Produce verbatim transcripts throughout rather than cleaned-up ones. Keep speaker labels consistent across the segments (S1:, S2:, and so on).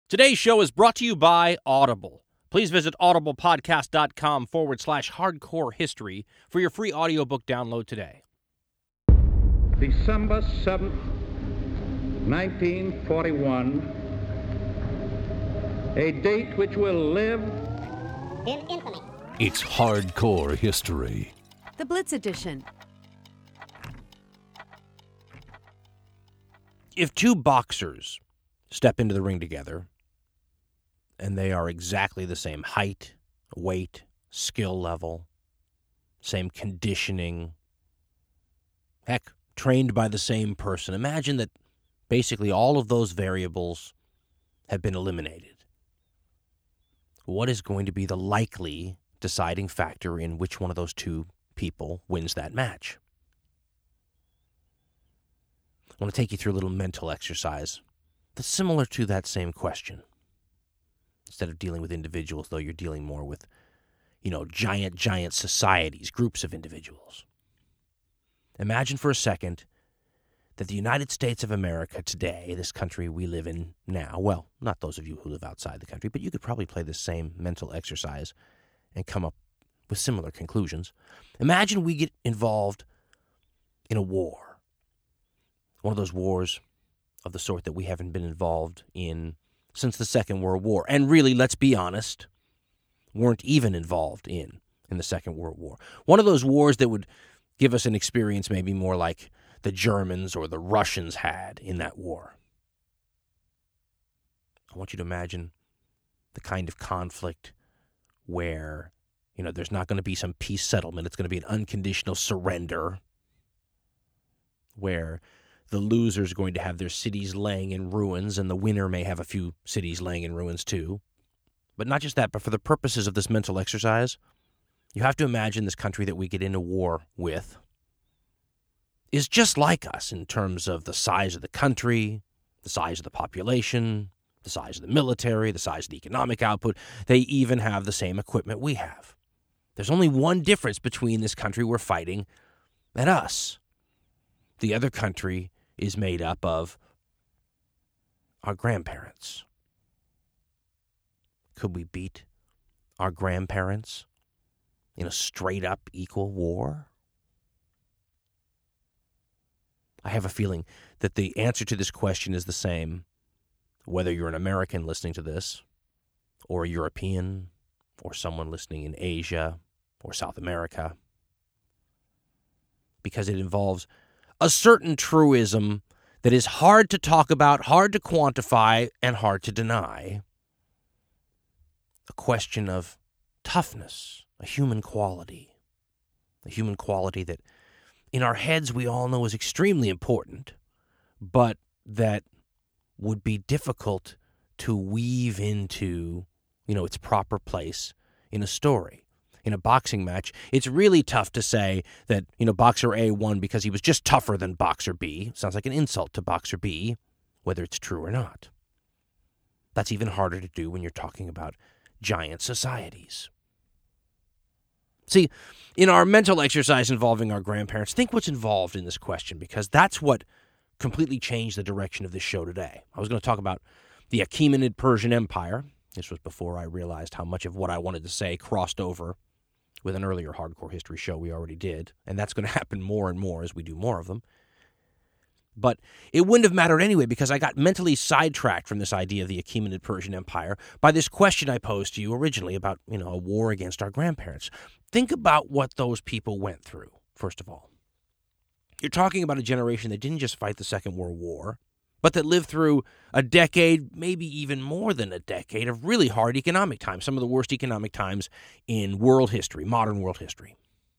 S1: Today's show is brought to you by Audible. Please visit audiblepodcast.com forward slash hardcore history for your free audiobook download today.
S2: December seventh, nineteen forty-one, a date which will live
S3: in infamy.
S4: It's hardcore history.
S5: The Blitz Edition.
S1: If two boxers step into the ring together, and they are exactly the same height, weight, skill level, same conditioning, heck, trained by the same person. Imagine that basically all of those variables have been eliminated. What is going to be the likely deciding factor in which one of those two people wins that match? I want to take you through a little mental exercise that's similar to that same question. Instead of dealing with individuals, though, you're dealing more with, you know, giant, giant societies, groups of individuals. Imagine for a second that the United States of America today, this country we live in now, well, not those of you who live outside the country, but you could probably play the same mental exercise and come up with similar conclusions. Imagine we get involved in a war. One of those wars of the sort that we haven't been involved in since the Second World War, and really, let's be honest, weren't even involved in in the Second World War. One of those wars that would give us an experience maybe more like the Germans or the Russians had in that war. I want you to imagine the kind of conflict where, you know, there's not going to be some peace settlement. It's going to be an unconditional surrender where the loser is going to have their cities laying in ruins, and the winner may have a few cities laying in ruins too. But not just that, but for the purposes of this mental exercise, you have to imagine this country that we get into war with is just like us in terms of the size of the country, the size of the population, the size of the military, the size of the economic output. They even have the same equipment we have. There's only one difference between this country we're fighting and us. The other country is made up of our grandparents. Could we beat our grandparents in a straight-up equal war? I have a feeling that the answer to this question is the same, whether you're an American listening to this, or a European, or someone listening in Asia or South America, because it involves a certain truism that is hard to talk about, hard to quantify, and hard to deny. A question of toughness, a human quality, a human quality that in our heads we all know is extremely important, but that would be difficult to weave into, you know, its proper place in a story. In a boxing match, it's really tough to say that, you know, Boxer A won because he was just tougher than Boxer B. Sounds like an insult to Boxer B, whether it's true or not. That's even harder to do when you're talking about giant societies. See, in our mental exercise involving our grandparents, think what's involved in this question, because that's what completely changed the direction of this show today. I was going to talk about the Achaemenid Persian Empire. This was before I realized how much of what I wanted to say crossed over with an earlier hardcore history show we already did, and that's going to happen more and more as we do more of them. But it wouldn't have mattered anyway, because I got mentally sidetracked from this idea of the Achaemenid Persian Empire by this question I posed to you originally about, you know, a war against our grandparents. Think about what those people went through, first of all. You're talking about a generation that didn't just fight the Second World War, but that lived through a decade, maybe even more than a decade, of really hard economic times, some of the worst economic times in world history, modern world history.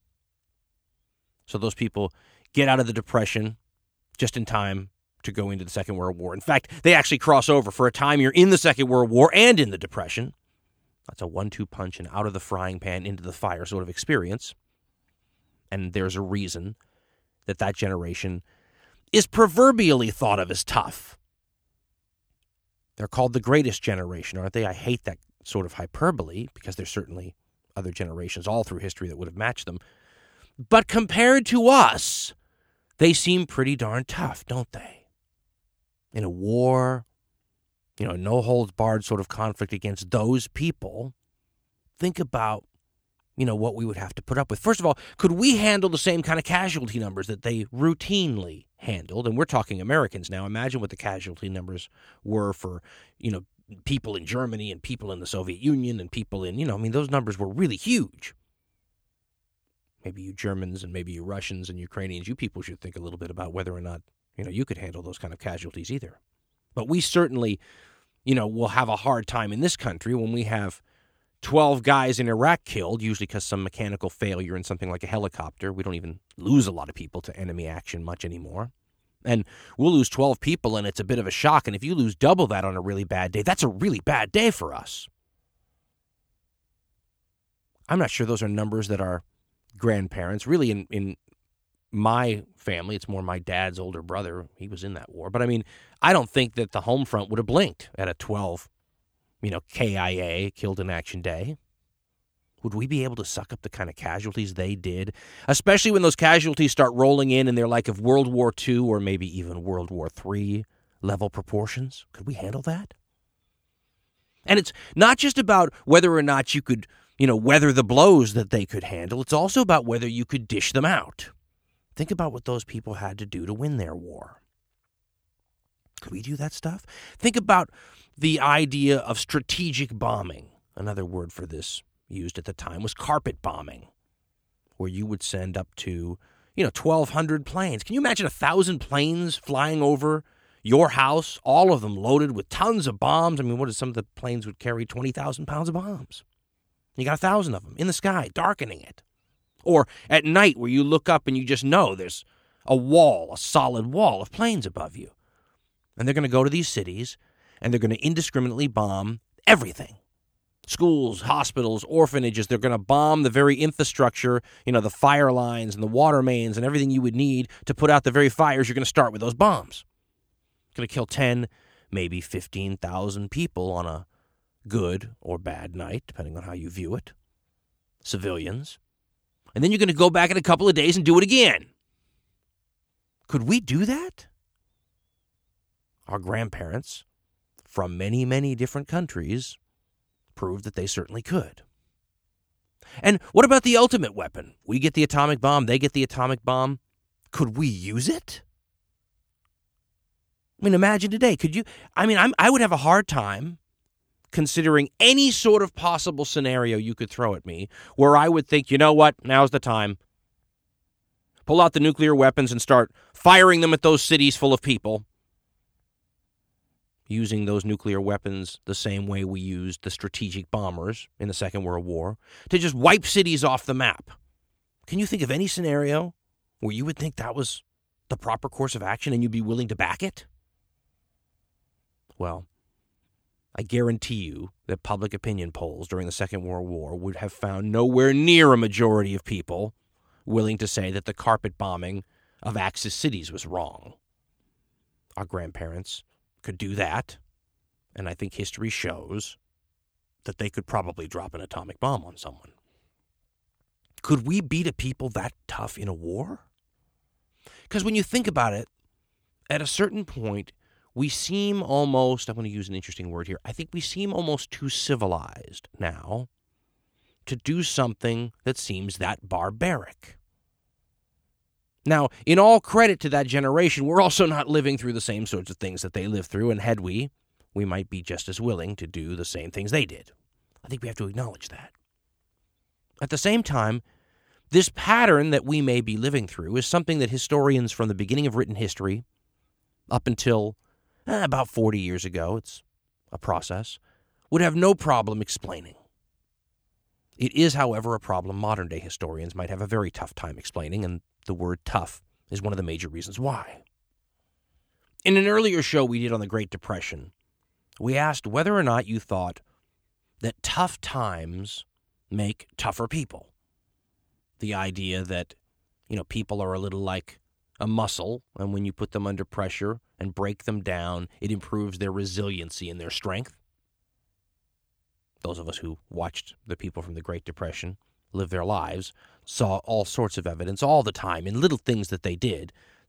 S1: So those people get out of the Depression just in time to go into the Second World War. In fact, they actually cross over. For a time, you're in the Second World War and in the Depression. That's a one two punch and out of the frying pan into the fire sort of experience. And there's a reason that that generation is proverbially thought of as tough. They're called the greatest generation, aren't they? I hate that sort of hyperbole, because there's certainly other generations all through history that would have matched them. But compared to us, they seem pretty darn tough, don't they? In a war, you know, no-holds-barred sort of conflict against those people, think about, you know, what we would have to put up with. First of all, could we handle the same kind of casualty numbers that they routinely handled? And we're talking Americans now. Imagine what the casualty numbers were for, you know, people in Germany and people in the Soviet Union and people in, you know, I mean, those numbers were really huge. Maybe you Germans and maybe you Russians and Ukrainians, you people should think a little bit about whether or not, you know, you could handle those kind of casualties either. But we certainly, you know, will have a hard time in this country when we have twelve guys in Iraq killed, usually because some mechanical failure in something like a helicopter. We don't even lose a lot of people to enemy action much anymore. And we'll lose twelve people, and it's a bit of a shock. And if you lose double that on a really bad day, that's a really bad day for us. I'm not sure those are numbers that our grandparents, really in, in my family, it's more my dad's older brother. He was in that war. But, I mean, I don't think that the home front would have blinked at a twelve, you know, K I A, killed in action day. Would we be able to suck up the kind of casualties they did? Especially when those casualties start rolling in and they're like of World War Two or maybe even World War Three level proportions. Could we handle that? And it's not just about whether or not you could, you know, weather the blows that they could handle. It's also about whether you could dish them out. Think about what those people had to do to win their war. Could we do that stuff? Think about the idea of strategic bombing. Another word for this used at the time was carpet bombing, where you would send up to, you know, twelve hundred planes. Can you imagine a thousand planes flying over your house, all of them loaded with tons of bombs? I mean, what is some of the planes would carry twenty thousand pounds of bombs? You got a thousand of them in the sky, darkening it. Or at night where you look up and you just know there's a wall, a solid wall of planes above you. And they're going to go to these cities and they're going to indiscriminately bomb everything. Schools, hospitals, orphanages. They're going to bomb the very infrastructure, you know, the fire lines and the water mains and everything you would need to put out the very fires you're going to start with those bombs. It's going to kill ten, maybe fifteen thousand people on a good or bad night, depending on how you view it. Civilians. And then you're going to go back in a couple of days and do it again. Could we do that? Our grandparents from many, many different countries proved that they certainly could. And what about the ultimate weapon? We get the atomic bomb, they get the atomic bomb. Could we use it? I mean, imagine today. Could you? I mean, I'm, I would have a hard time considering any sort of possible scenario you could throw at me where I would think, you know what, now's the time. Pull out the nuclear weapons and start firing them at those cities full of people. Using those nuclear weapons the same way we used the strategic bombers in the Second World War to just wipe cities off the map. Can you think of any scenario where you would think that was the proper course of action and you'd be willing to back it? Well, I guarantee you that public opinion polls during the Second World War would have found nowhere near a majority of people willing to say that the carpet bombing of Axis cities was wrong. Our grandparents could do that, and I think history shows that they could probably drop an atomic bomb on someone. Could we beat a people that tough in a war? Because when you think about it, at a certain point, we seem almost, I'm going to use an interesting word here, I think we seem almost too civilized now to do something that seems that barbaric. Now, in all credit to that generation, we're also not living through the same sorts of things that they lived through, and had we, we might be just as willing to do the same things they did. I think we have to acknowledge that. At the same time, this pattern that we may be living through is something that historians from the beginning of written history up until eh, about forty years ago, it's a process, would have no problem explaining. It is, however, a problem modern-day historians might have a very tough time explaining, and the word tough is one of the major reasons why. In an earlier show we did on the Great Depression, we asked whether or not you thought that tough times make tougher people. The idea that, you know, people are a little like a muscle, and when you put them under pressure and break them down, it improves their resiliency and their strength. Those of us who watched the people from the Great Depression live their lives saw all sorts of evidence all the time in little things that they did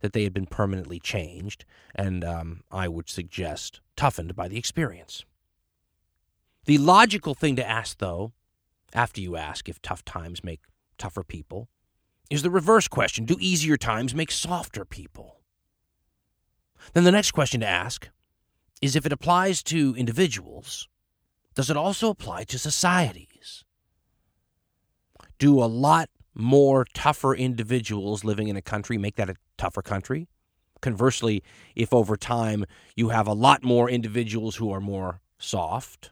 S1: that they had been permanently changed, and um, I would suggest toughened by the experience. The logical thing to ask, though, after you ask if tough times make tougher people, is the reverse question: do easier times make softer people? Then the next question to ask is, if it applies to individuals, does it also apply to societies? Do a lot more tougher individuals living in a country make that a tougher country? Conversely, if over time you have a lot more individuals who are more soft,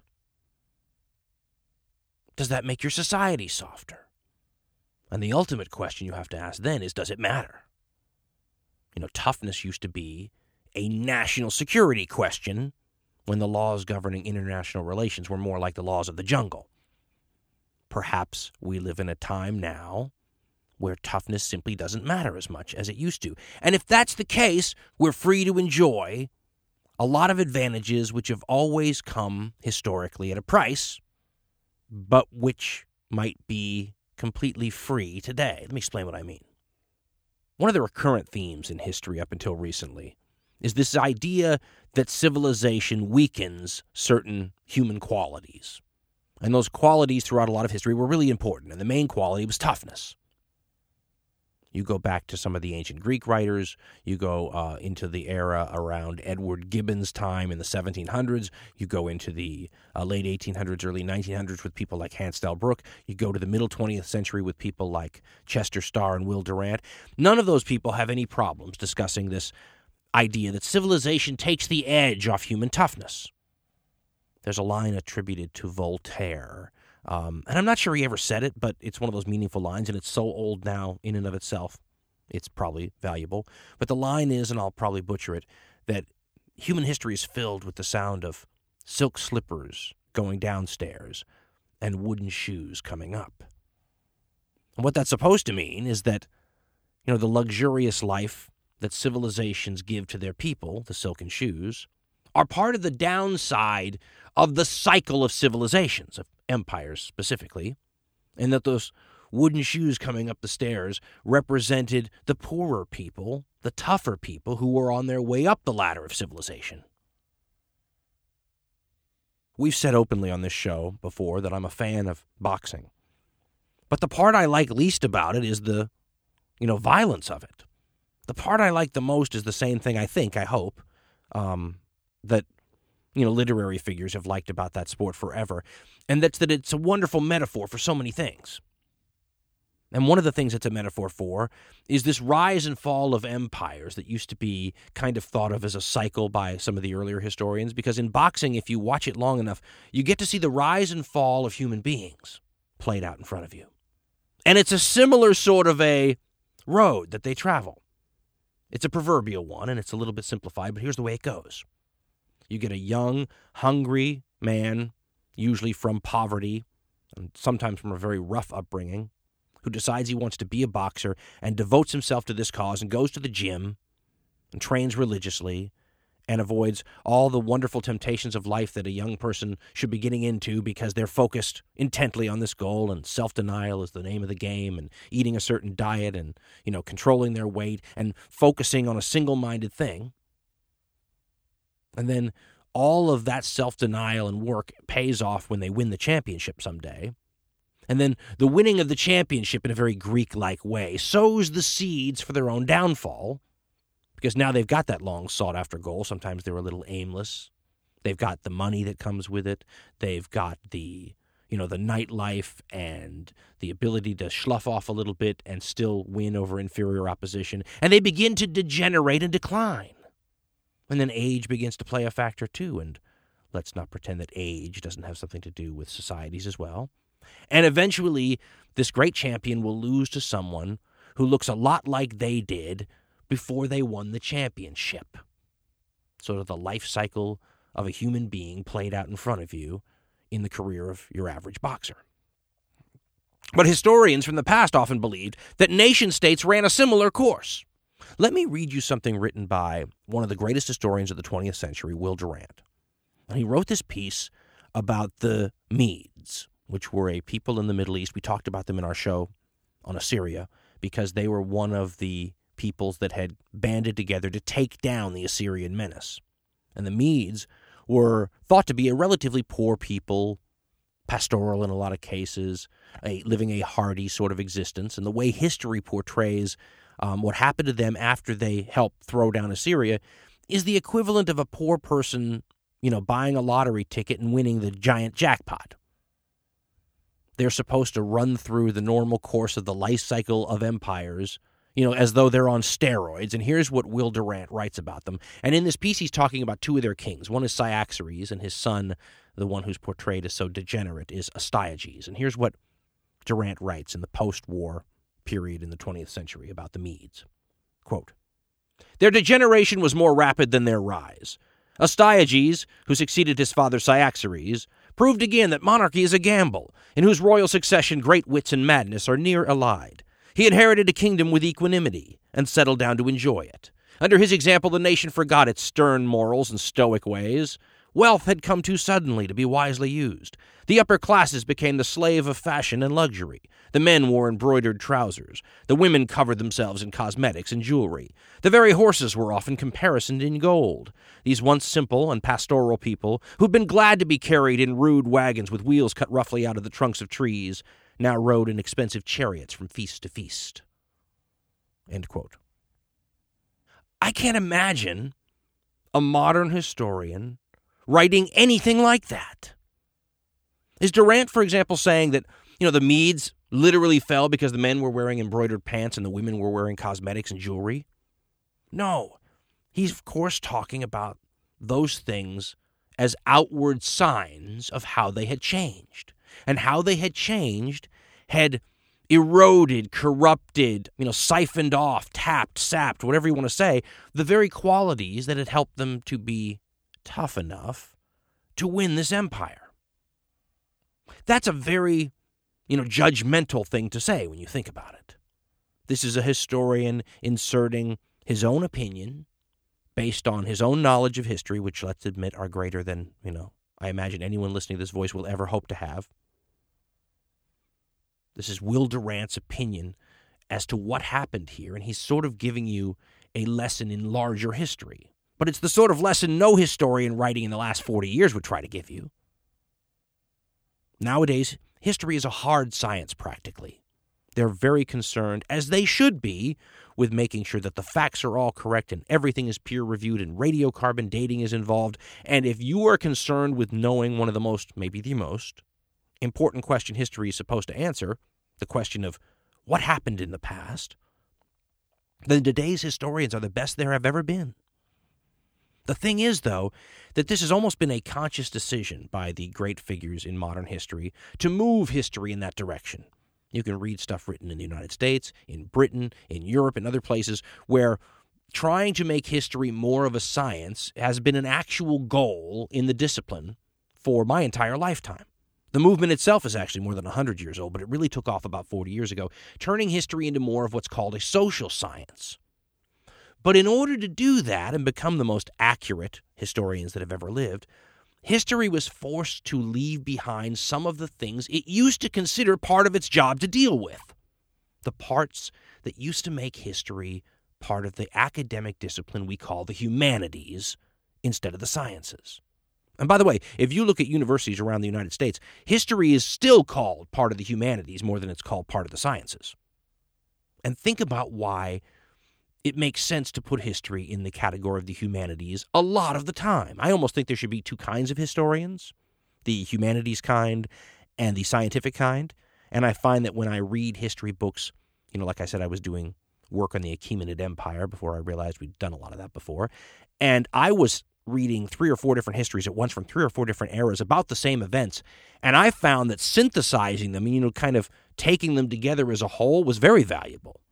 S1: does that make your society softer? And the ultimate question you have to ask then is, does it matter? You know, toughness used to be a national security question when the laws governing international relations were more like the laws of the jungle. Perhaps we live in a time now where toughness simply doesn't matter as much as it used to. And if that's the case, we're free to enjoy a lot of advantages which have always come historically at a price, but which might be completely free today. Let me explain what I mean. One of the recurrent themes in history up until recently is this idea that civilization weakens certain human qualities. And those qualities throughout a lot of history were really important, and the main quality was toughness. You go back to some of the ancient Greek writers, you go uh, into the era around Edward Gibbon's time in the seventeen hundreds, you go into the uh, late eighteen hundreds, early nineteen hundreds with people like Hans Delbruck, you go to the middle twentieth century with people like Chester Starr and Will Durant. None of those people have any problems discussing this idea that civilization takes the edge off human toughness. There's a line attributed to Voltaire, um, and I'm not sure he ever said it, but it's one of those meaningful lines, and it's so old now in and of itself, it's probably valuable. But the line is, and I'll probably butcher it, that human history is filled with the sound of silk slippers going downstairs and wooden shoes coming up. And what that's supposed to mean is that, you know, the luxurious life that civilizations give to their people, the silken shoes, are part of the downside of the cycle of civilizations, of empires specifically, and that those wooden shoes coming up the stairs represented the poorer people, the tougher people who were on their way up the ladder of civilization. We've said openly on this show before that I'm a fan of boxing, but the part I like least about it is the, you know, violence of it. The part I like the most is the same thing I think, I hope, um, that, you know, literary figures have liked about that sport forever, and that's that it's a wonderful metaphor for so many things. And one of the things it's a metaphor for is this rise and fall of empires that used to be kind of thought of as a cycle by some of the earlier historians, because in boxing, if you watch it long enough, you get to see the rise and fall of human beings played out in front of you. And it's a similar sort of a road that they travel. It's a proverbial one, and it's a little bit simplified, but here's the way it goes. You get a young, hungry man, usually from poverty, and sometimes from a very rough upbringing, who decides he wants to be a boxer and devotes himself to this cause and goes to the gym and trains religiously and avoids all the wonderful temptations of life that a young person should be getting into because they're focused intently on this goal, and self-denial is the name of the game, and eating a certain diet and, you know, controlling their weight and focusing on a single-minded thing. And then all of that self-denial and work pays off when they win the championship someday. And then the winning of the championship in a very Greek-like way sows the seeds for their own downfall, because now they've got that long sought-after goal. Sometimes they're a little aimless. They've got the money that comes with it. They've got the, you know, the nightlife and the ability to slough off a little bit and still win over inferior opposition. And they begin to degenerate and decline. And then age begins to play a factor too. And let's not pretend that age doesn't have something to do with societies as well. And eventually, this great champion will lose to someone who looks a lot like they did before they won the championship. Sort of the life cycle of a human being played out in front of you in the career of your average boxer. But historians from the past often believed that nation-states ran a similar course. Let me read you something written by one of the greatest historians of the twentieth century, Will Durant. And he wrote this piece about the Medes, which were a people in the Middle East. We talked about them in our show on Assyria because they were one of the peoples that had banded together to take down the Assyrian menace. And the Medes were thought to be a relatively poor people, pastoral in a lot of cases, a, living a hardy sort of existence. And the way history portrays um, what happened to them after they helped throw down Assyria is the equivalent of a poor person, you know, buying a lottery ticket and winning the giant jackpot. They're supposed to run through the normal course of the life cycle of empires, you know, as though they're on steroids. And here's what Will Durant writes about them. And in this piece, he's talking about two of their kings. One is Cyaxares, and his son, the one who's portrayed as so degenerate, is Astyages. And here's what Durant writes in the post-war period in the twentieth century about the Medes. Quote, "Their degeneration was more rapid than their rise. Astyages, who succeeded his father Cyaxares, proved again that monarchy is a gamble, in whose royal succession great wits and madness are near allied. He inherited a kingdom with equanimity, and settled down to enjoy it. Under his example, the nation forgot its stern morals and stoic ways. Wealth had come too suddenly to be wisely used. The upper classes became the slave of fashion and luxury. The men wore embroidered trousers. The women covered themselves in cosmetics and jewelry. The very horses were often caparisoned in gold. These once simple and pastoral people, who'd been glad to be carried in rude wagons with wheels cut roughly out of the trunks of trees, now rode in expensive chariots from feast to feast." End quote. I can't imagine a modern historian writing anything like that. Is Durant, for example, saying that, you know, the Medes literally fell because the men were wearing embroidered pants and the women were wearing cosmetics and jewelry? No. He's, of course, talking about those things as outward signs of how they had changed. And how they had changed had eroded, corrupted, you know, siphoned off, tapped, sapped, whatever you want to say, the very qualities that had helped them to be tough enough to win this empire. That's a very, you know, judgmental thing to say when you think about it. This is a historian inserting his own opinion based on his own knowledge of history, which, let's admit, are greater than, you know, I imagine anyone listening to this voice will ever hope to have. This is Will Durant's opinion as to what happened here, and he's sort of giving you a lesson in larger history. But it's the sort of lesson no historian writing in the last forty years would try to give you. Nowadays, history is a hard science practically. They're very concerned, as they should be, with making sure that the facts are all correct and everything is peer-reviewed and radiocarbon dating is involved. And if you are concerned with knowing one of the most, maybe the most, important question history is supposed to answer, the question of what happened in the past, then today's historians are the best there have ever been. The thing is, though, that this has almost been a conscious decision by the great figures in modern history to move history in that direction. You can read stuff written in the United States, in Britain, in Europe, and other places where trying to make history more of a science has been an actual goal in the discipline for my entire lifetime. The movement itself is actually more than one hundred years old, but it really took off about forty years ago, turning history into more of what's called a social science. But in order to do that and become the most accurate historians that have ever lived, history was forced to leave behind some of the things it used to consider part of its job to deal with. The parts that used to make history part of the academic discipline we call the humanities instead of the sciences. And by the way, if you look at universities around the United States, history is still called part of the humanities more than it's called part of the sciences. And think about why it makes sense to put history in the category of the humanities a lot of the time. I almost think there should be two kinds of historians, the humanities kind and the scientific kind. And I find that when I read history books, you know, like I said, I was doing work on the Achaemenid Empire before I realized we'd done a lot of that before. And I was reading three or four different histories at once from three or four different eras about the same events. And I found that synthesizing them, you know, kind of taking them together as a whole was very valuable.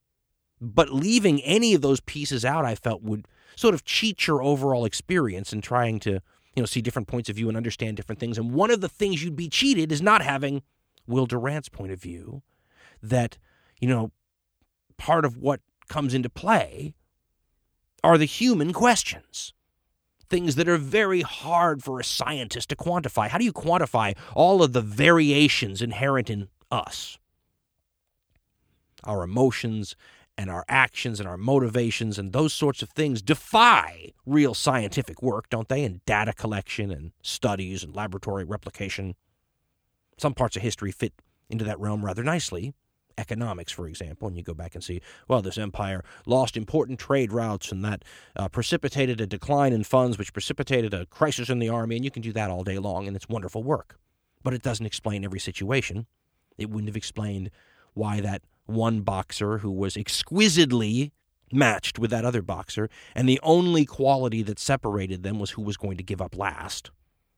S1: But leaving any of those pieces out, I felt, would sort of cheat your overall experience in trying to, you know, see different points of view and understand different things. And one of the things you'd be cheated is not having Will Durant's point of view that, you know, part of what comes into play are the human questions. Things that are very hard for a scientist to quantify. How do you quantify all of the variations inherent in us? Our emotions and our actions and our motivations and those sorts of things defy real scientific work, don't they? And data collection and studies and laboratory replication. Some parts of history fit into that realm rather nicely. Economics, for example, and you go back and see, well, this empire lost important trade routes, and that uh, precipitated a decline in funds, which precipitated a crisis in the army, and you can do that all day long, and it's wonderful work. But it doesn't explain every situation. It wouldn't have explained why that one boxer who was exquisitely matched with that other boxer, and the only quality that separated them was who was going to give up last.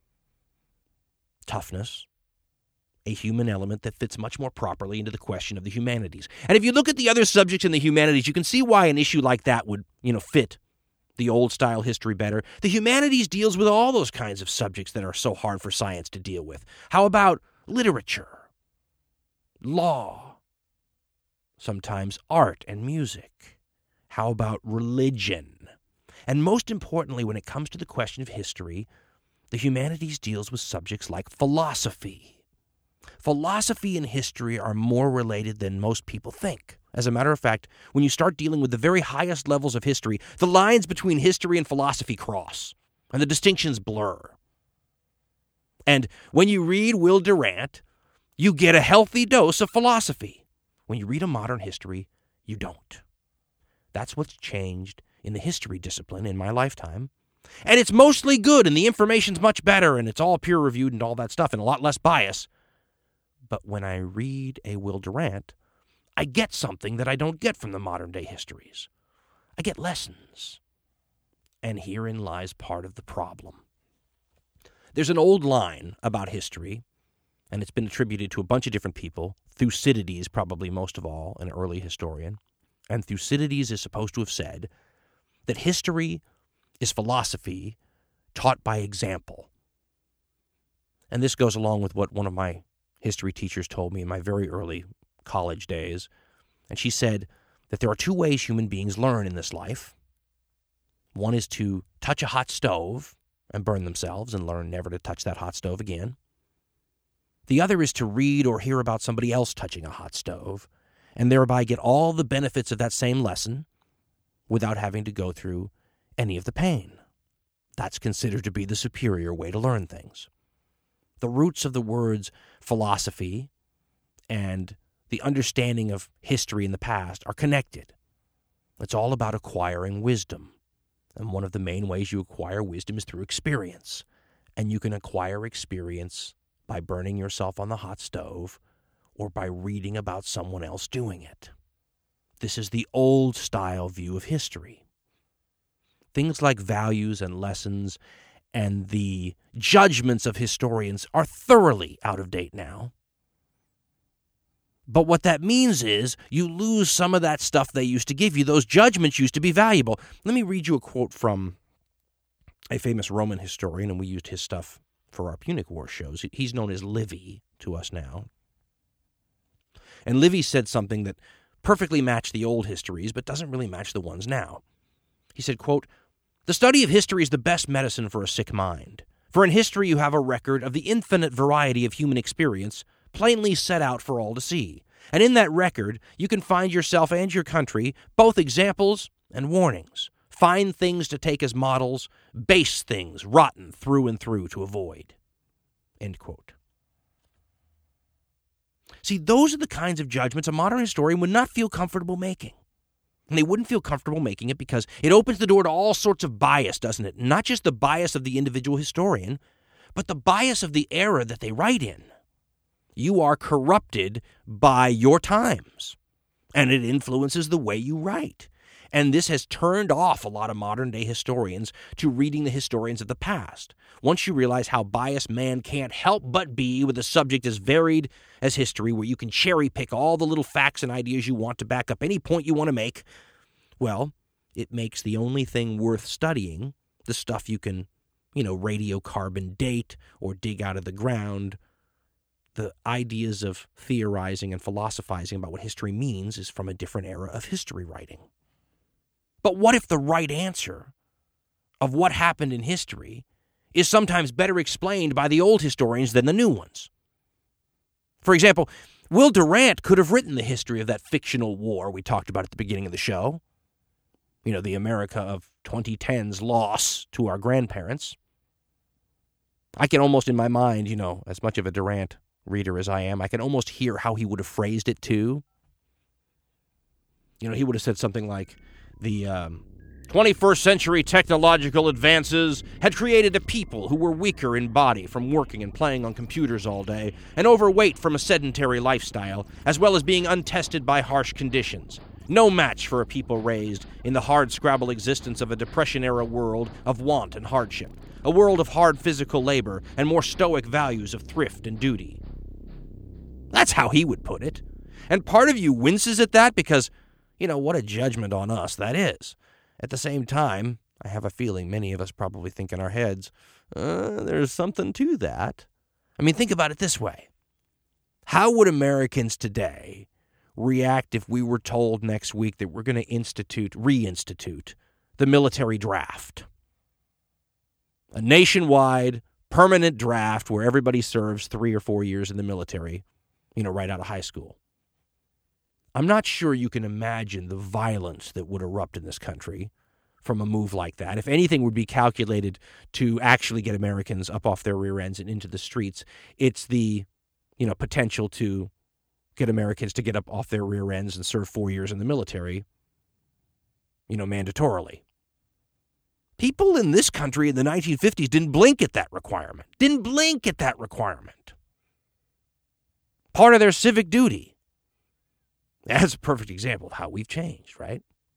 S1: Toughness. A human element that fits much more properly into the question of the humanities. And if you look at the other subjects in the humanities, you can see why an issue like that would, you know, fit the old-style history better. The humanities deals with all those kinds of subjects that are so hard for science to deal with. How about literature, law, sometimes art and music? How about religion? And most importantly, when it comes to the question of history, the humanities deals with subjects like philosophy. Philosophy and history are more related than most people think. As a matter of fact, when you start dealing with the very highest levels of history, the lines between history and philosophy cross, and the distinctions blur. And when you read Will Durant, you get a healthy dose of philosophy. When you read a modern history, you don't. That's what's changed in the history discipline in my lifetime. And it's mostly good, and the information's much better, and it's all peer-reviewed and all that stuff, and a lot less bias. But when I read a Will Durant, I get something that I don't get from the modern-day histories. I get lessons. And herein lies part of the problem. There's an old line about history, and it's been attributed to a bunch of different people. Thucydides, probably most of all, an early historian. And Thucydides is supposed to have said that history is philosophy taught by example. And this goes along with what one of my history teachers told me in my very early college days. And she said that there are two ways human beings learn in this life. One is to touch a hot stove and burn themselves and learn never to touch that hot stove again. The other is to read or hear about somebody else touching a hot stove and thereby get all the benefits of that same lesson without having to go through any of the pain. That's considered to be the superior way to learn things. The roots of the words philosophy and the understanding of history in the past are connected. It's all about acquiring wisdom. And one of the main ways you acquire wisdom is through experience. And you can acquire experience by burning yourself on the hot stove or by reading about someone else doing it. This is the old-style view of history. Things like values and lessons and the judgments of historians are thoroughly out of date now. But what that means is you lose some of that stuff they used to give you. Those judgments used to be valuable. Let me read you a quote from a famous Roman historian, and we used his stuff for our Punic War shows. He's known as Livy to us now. And Livy said something that perfectly matched the old histories, but doesn't really match the ones now. He said, quote, "The study of history is the best medicine for a sick mind. For in history you have a record of the infinite variety of human experience, plainly set out for all to see. And in that record you can find yourself and your country both examples and warnings, fine things to take as models, base things rotten through and through to avoid." End quote. See, those are the kinds of judgments a modern historian would not feel comfortable making. And they wouldn't feel comfortable making it because it opens the door to all sorts of bias, doesn't it? Not just the bias of the individual historian, but the bias of the era that they write in. You are corrupted by your times, and it influences the way you write. And this has turned off a lot of modern-day historians to reading the historians of the past. Once you realize how biased man can't help but be with a subject as varied as history, where you can cherry-pick all the little facts and ideas you want to back up any point you want to make, well, it makes the only thing worth studying, the stuff you can, you know, radiocarbon date or dig out of the ground. The ideas of theorizing and philosophizing about what history means is from a different era of history writing. But what if the right answer of what happened in history is sometimes better explained by the old historians than the new ones? For example, Will Durant could have written the history of that fictional war we talked about at the beginning of the show. You know, the America of twenty ten's loss to our grandparents. I can almost, in my mind, you know, as much of a Durant reader as I am, I can almost hear how he would have phrased it, too. You know, he would have said something like, the um, twenty-first century technological advances had created a people who were weaker in body from working and playing on computers all day, and overweight from a sedentary lifestyle, as well as being untested by harsh conditions. No match for a people raised in the hard-scrabble existence of a Depression-era world of want and hardship, a world of hard physical labor and more stoic values of thrift and duty. That's how he would put it. And part of you winces at that because, you know, what a judgment on us that is. At the same time, I have a feeling many of us probably think in our heads, uh, there's something to that. I mean, think about it this way. How would Americans today react if we were told next week that we're going to institute, reinstitute the military draft? A nationwide, permanent draft where everybody serves three or four years in the military, you know, right out of high school. I'm not sure you can imagine the violence that would erupt in this country from a move like that. If anything would be calculated to actually get Americans up off their rear ends and into the streets, it's the, you know, potential to get Americans to get up off their rear ends and serve four years in the military, you know, mandatorily. People in this country in the nineteen fifties didn't blink at that requirement. Didn't blink at that requirement. Part of their civic duty. That's a perfect example of how we've changed, right?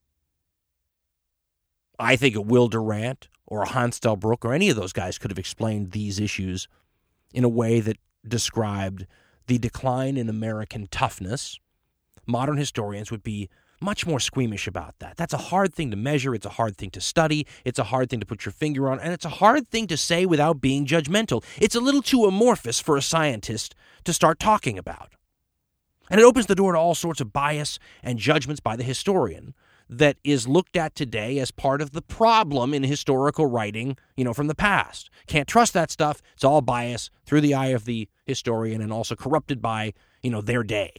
S1: I think a Will Durant or a Hans Delbruck or any of those guys could have explained these issues in a way that described the decline in American toughness. Modern historians would be much more squeamish about that. That's a hard thing to measure. It's a hard thing to study. It's a hard thing to put your finger on. And it's a hard thing to say without being judgmental. It's a little too amorphous for a scientist to start talking about. And it opens the door to all sorts of bias and judgments by the historian that is looked at today as part of the problem in historical writing, you know, from the past. Can't trust that stuff. It's all bias through the eye of the historian and also corrupted by, you know, their day.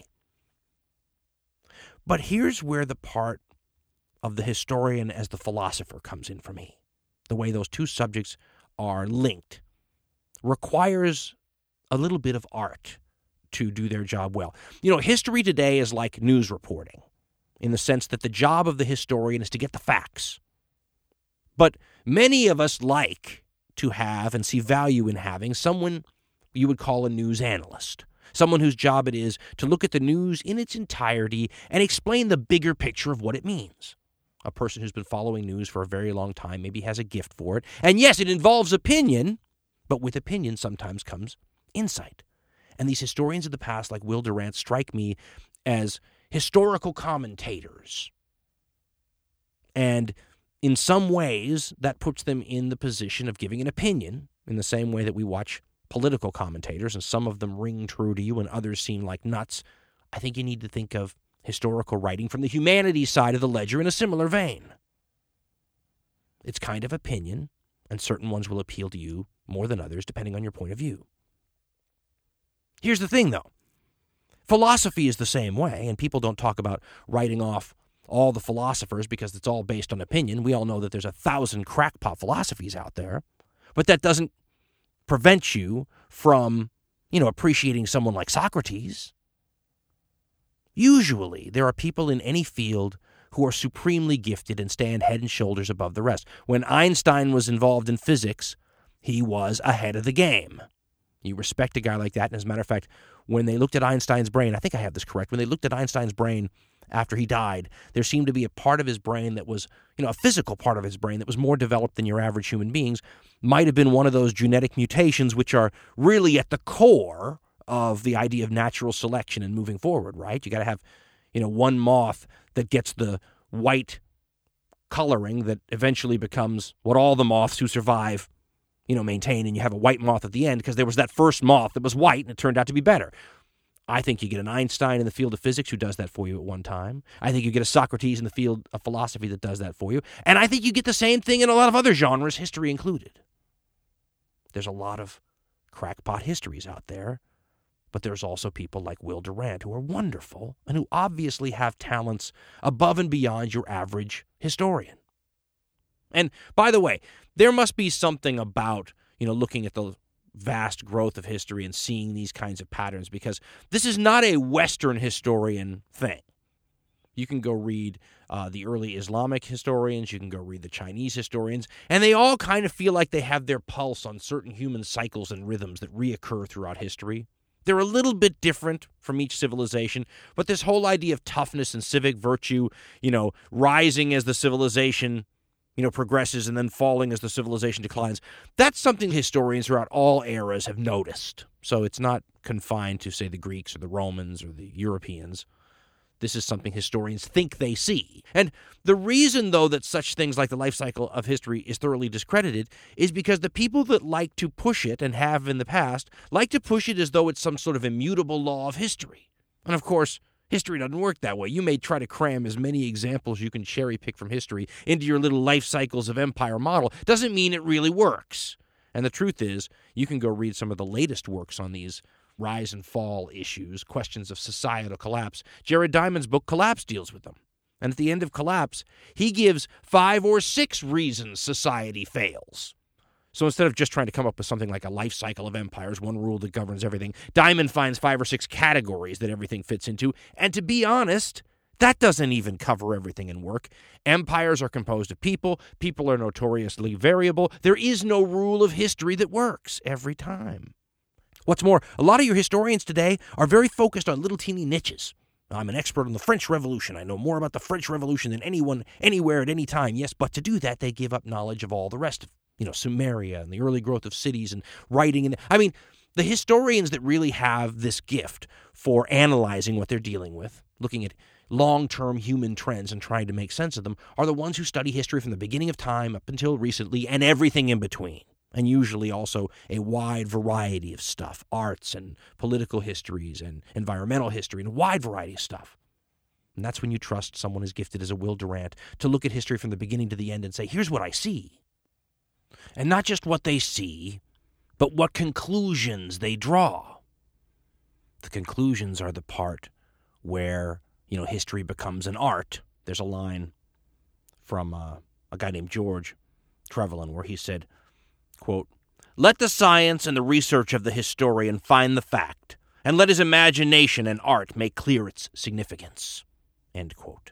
S1: But here's where the part of the historian as the philosopher comes in for me. The way those two subjects are linked requires a little bit of art to do their job well. You know, history today is like news reporting in the sense that the job of the historian is to get the facts. But many of us like to have and see value in having someone you would call a news analyst. Someone whose job it is to look at the news in its entirety and explain the bigger picture of what it means. A person who's been following news for a very long time maybe has a gift for it. And yes, it involves opinion, but with opinion sometimes comes insight. And these historians of the past, like Will Durant, strike me as historical commentators. And in some ways, that puts them in the position of giving an opinion in the same way that we watch political commentators, and some of them ring true to you and others seem like nuts. I think you need to think of historical writing from the humanities side of the ledger in a similar vein. It's kind of opinion, and certain ones will appeal to you more than others, depending on your point of view. Here's the thing, though. Philosophy is the same way, and people don't talk about writing off all the philosophers because it's all based on opinion. We all know that there's a thousand crackpot philosophies out there, but that doesn't prevent you from, you know, appreciating someone like Socrates. Usually, there are people in any field who are supremely gifted and stand head and shoulders above the rest. When Einstein was involved in physics, he was ahead of the game. You respect a guy like that. And as a matter of fact, when they looked at Einstein's brain, I think I have this correct, when they looked at Einstein's brain after he died, there seemed to be a part of his brain that was, you know, a physical part of his brain that was more developed than your average human beings. Might have been one of those genetic mutations which are really at the core of the idea of natural selection and moving forward, right? You got to have, you know, one moth that gets the white coloring that eventually becomes what all the moths who survive, you know, maintain, and you have a white moth at the end because there was that first moth that was white and it turned out to be better. I think you get an Einstein in the field of physics who does that for you at one time. I think you get a Socrates in the field of philosophy that does that for you. And I think you get the same thing in a lot of other genres, history included. There's a lot of crackpot histories out there But there's also people like Will Durant who are wonderful and who obviously have talents above and beyond your average historian. And by the way, there must be something about, you know, looking at the vast growth of history and seeing these kinds of patterns, because this is not a Western historian thing. You can go read uh, the early Islamic historians, you can go read the Chinese historians, and they all kind of feel like they have their pulse on certain human cycles and rhythms that reoccur throughout history. They're a little bit different from each civilization, but this whole idea of toughness and civic virtue, you know, rising as the civilization, you know, progresses and then falling as the civilization declines, that's something historians throughout all eras have noticed. So it's not confined to, say, the Greeks or the Romans or the Europeans. This is something historians think they see. And the reason, though, that such things like the life cycle of history is thoroughly discredited is because the people that like to push it, and have in the past, like to push it as though it's some sort of immutable law of history. And of course, history doesn't work that way. You may try to cram as many examples you can cherry pick from history into your little life cycles of empire model. Doesn't mean it really works. And the truth is, you can go read some of the latest works on these rise and fall issues, questions of societal collapse. Jared Diamond's book, Collapse, deals with them. And at the end of Collapse, he gives five or six reasons society fails. So instead of just trying to come up with something like a life cycle of empires, one rule that governs everything, Diamond finds five or six categories that everything fits into. And to be honest, that doesn't even cover everything in work. Empires are composed of people. People are notoriously variable. There is no rule of history that works every time. What's more, a lot of your historians today are very focused on little teeny niches. I'm an expert on the French Revolution. I know more about the French Revolution than anyone, anywhere, at any time. Yes, but to do that, they give up knowledge of all the rest of, you know, Sumeria and the early growth of cities and writing. And I mean, the historians that really have this gift for analyzing what they're dealing with, looking at long-term human trends and trying to make sense of them, are the ones who study history from the beginning of time up until recently and everything in between. And usually also a wide variety of stuff, arts and political histories and environmental history and a wide variety of stuff. And that's when you trust someone as gifted as a Will Durant to look at history from the beginning to the end and say, here's what I see. And not just what they see, but what conclusions they draw. The conclusions are the part where, you know, history becomes an art. There's a line from uh, a guy named George Trevelyan where he said, quote, "Let the science and the research of the historian find the fact, and let his imagination and art make clear its significance." End quote.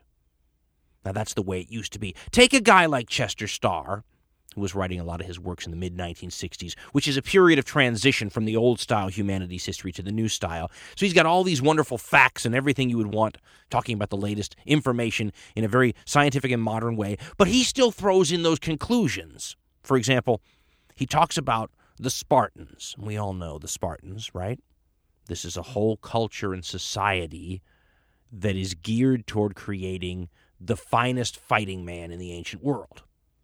S1: Now that's the way it used to be. Take a guy like Chester Starr, who was writing a lot of his works in the mid nineteen sixties, which is a period of transition from the old-style humanities history to the new style. So he's got all these wonderful facts and everything you would want, talking about the latest information in a very scientific and modern way, but he still throws in those conclusions. For example, he talks about the Spartans. We all know the Spartans, right? This is a whole culture and society that is geared toward creating the finest fighting man in the ancient world.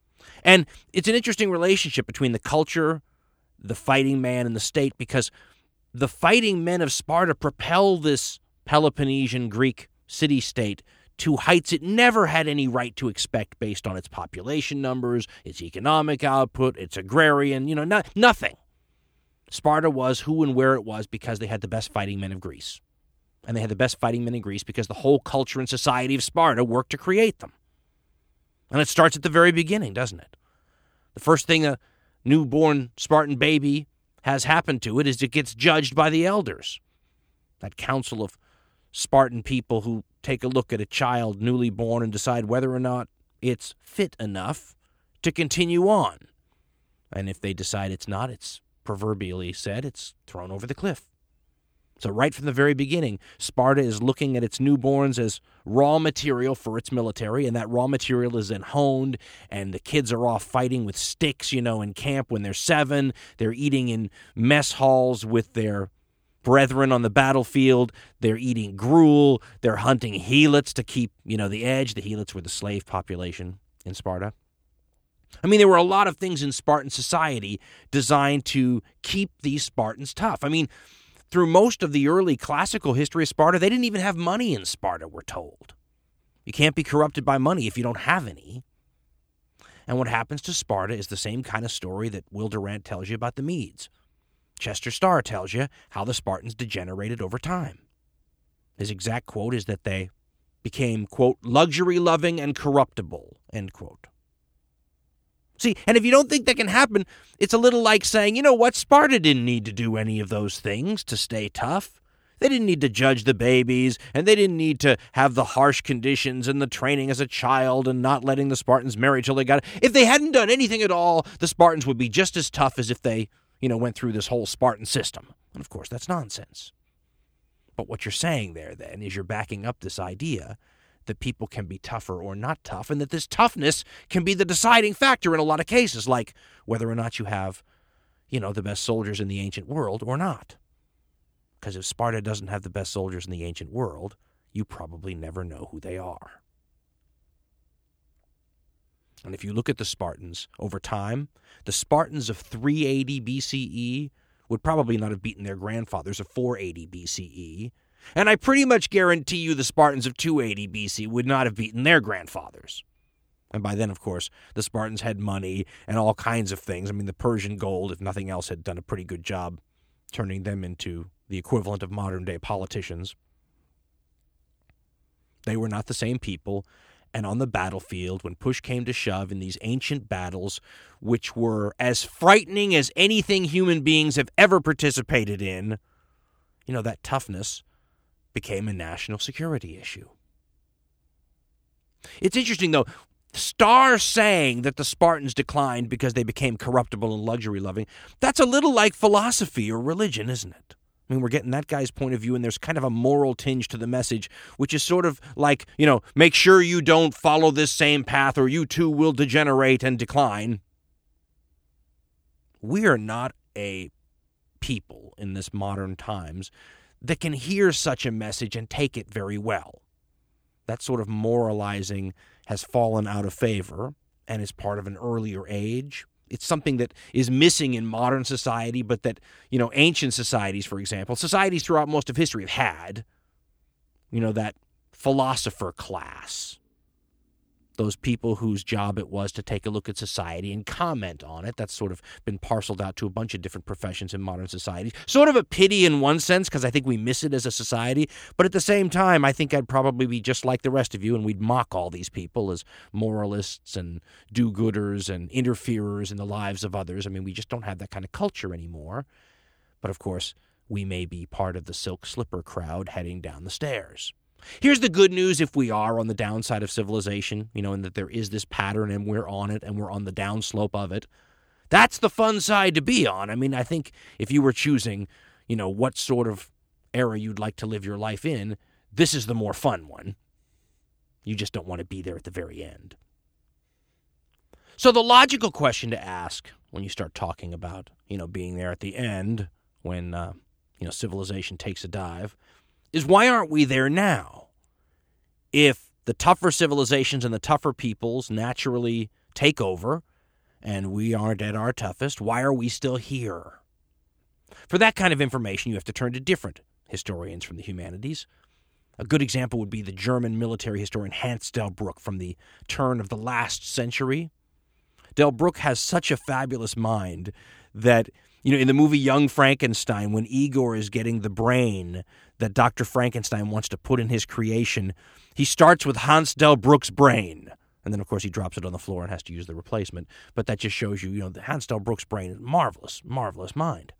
S1: And it's an interesting relationship between the culture, the fighting man, and the state, because the fighting men of Sparta propel this Peloponnesian Greek city-state to heights it never had any right to expect based on its population numbers, its economic output, its agrarian, you know, not, nothing. Sparta was who and where it was because they had the best fighting men of Greece. And they had the best fighting men in Greece because the whole culture and society of Sparta worked to create them. And it starts at the very beginning, doesn't it? The first thing a newborn Spartan baby has happened to it is it gets judged by the elders. That council of Spartan people who take a look at a child newly born and decide whether or not it's fit enough to continue on. And if they decide it's not, it's proverbially said, it's thrown over the cliff. So right from the very beginning, Sparta is looking at its newborns as raw material for its military, and that raw material is then honed, and the kids are off fighting with sticks, you know, in camp when they're seven. They're eating in mess halls with their brethren on the battlefield. They're eating gruel. They're hunting helots to keep, you know, the edge. The helots were the slave population in Sparta. I mean, there were a lot of things in Spartan society designed to keep these Spartans tough. I mean, through most of the early classical history of Sparta, they didn't even have money in Sparta, we're told. You can't be corrupted by money if you don't have any. And what happens to Sparta is the same kind of story that Will Durant tells you about the Medes. Chester Starr tells you how the Spartans degenerated over time. His exact quote is that they became, quote, luxury-loving and corruptible, end quote. See, and if you don't think that can happen, it's a little like saying, you know what, Sparta didn't need to do any of those things to stay tough. They didn't need to judge the babies, and they didn't need to have the harsh conditions and the training as a child and not letting the Spartans marry till they got it. If they hadn't done anything at all, the Spartans would be just as tough as if they, you know, went through this whole Spartan system. And of course, that's nonsense. But what you're saying there, then, is you're backing up this idea that people can be tougher or not tough, and that this toughness can be the deciding factor in a lot of cases, like whether or not you have, you know, the best soldiers in the ancient world or not. Because if Sparta doesn't have the best soldiers in the ancient world, you probably never know who they are. And if you look at the Spartans over time, the Spartans of three eighty B C E would probably not have beaten their grandfathers of four eighty B C E. And I pretty much guarantee you the Spartans of two eighty B C would not have beaten their grandfathers. And by then, of course, the Spartans had money and all kinds of things. I mean, the Persian gold, if nothing else, had done a pretty good job turning them into the equivalent of modern-day politicians. They were not the same people, and on the battlefield, when push came to shove in these ancient battles, which were as frightening as anything human beings have ever participated in, you know, that toughness became a national security issue. It's interesting, though, Starr saying that the Spartans declined because they became corruptible and luxury-loving, that's a little like philosophy or religion, isn't it? I mean, we're getting that guy's point of view, and there's kind of a moral tinge to the message, which is sort of like, you know, make sure you don't follow this same path or you too will degenerate and decline. We are not a people in this modern times that can hear such a message and take it very well. That sort of moralizing has fallen out of favor and is part of an earlier age. It's something that is missing in modern society, but that, you know, ancient societies, for example, societies throughout most of history have had, you know, that philosopher class. Those people whose job it was to take a look at society and comment on it. That's sort of been parceled out to a bunch of different professions in modern societies. Sort of a pity in one sense, because I think we miss it as a society. But at the same time, I think I'd probably be just like the rest of you, and we'd mock all these people as moralists and do-gooders and interferers in the lives of others. I mean, we just don't have that kind of culture anymore. But of course, we may be part of the silk slipper crowd heading down the stairs. Here's the good news if we are on the downside of civilization, you know, and that there is this pattern and we're on it and we're on the downslope of it. That's the fun side to be on. I mean, I think if you were choosing, you know, what sort of era you'd like to live your life in, this is the more fun one. You just don't want to be there at the very end. So the logical question to ask when you start talking about, you know, being there at the end when, uh, you know, civilization takes a dive is why aren't we there now? If the tougher civilizations and the tougher peoples naturally take over and we aren't at our toughest, why are we still here? For that kind of information, you have to turn to different historians from the humanities. A good example would be the German military historian Hans Delbrück from the turn of the last century. Delbrück has such a fabulous mind that, you know, in the movie Young Frankenstein, when Igor is getting the brain that Doctor Frankenstein wants to put in his creation, he starts with Hans Delbrück's brain. And then, of course, he drops it on the floor and has to use the replacement. But that just shows you, you know, that Hans Delbrück's brain is marvelous, marvelous mind.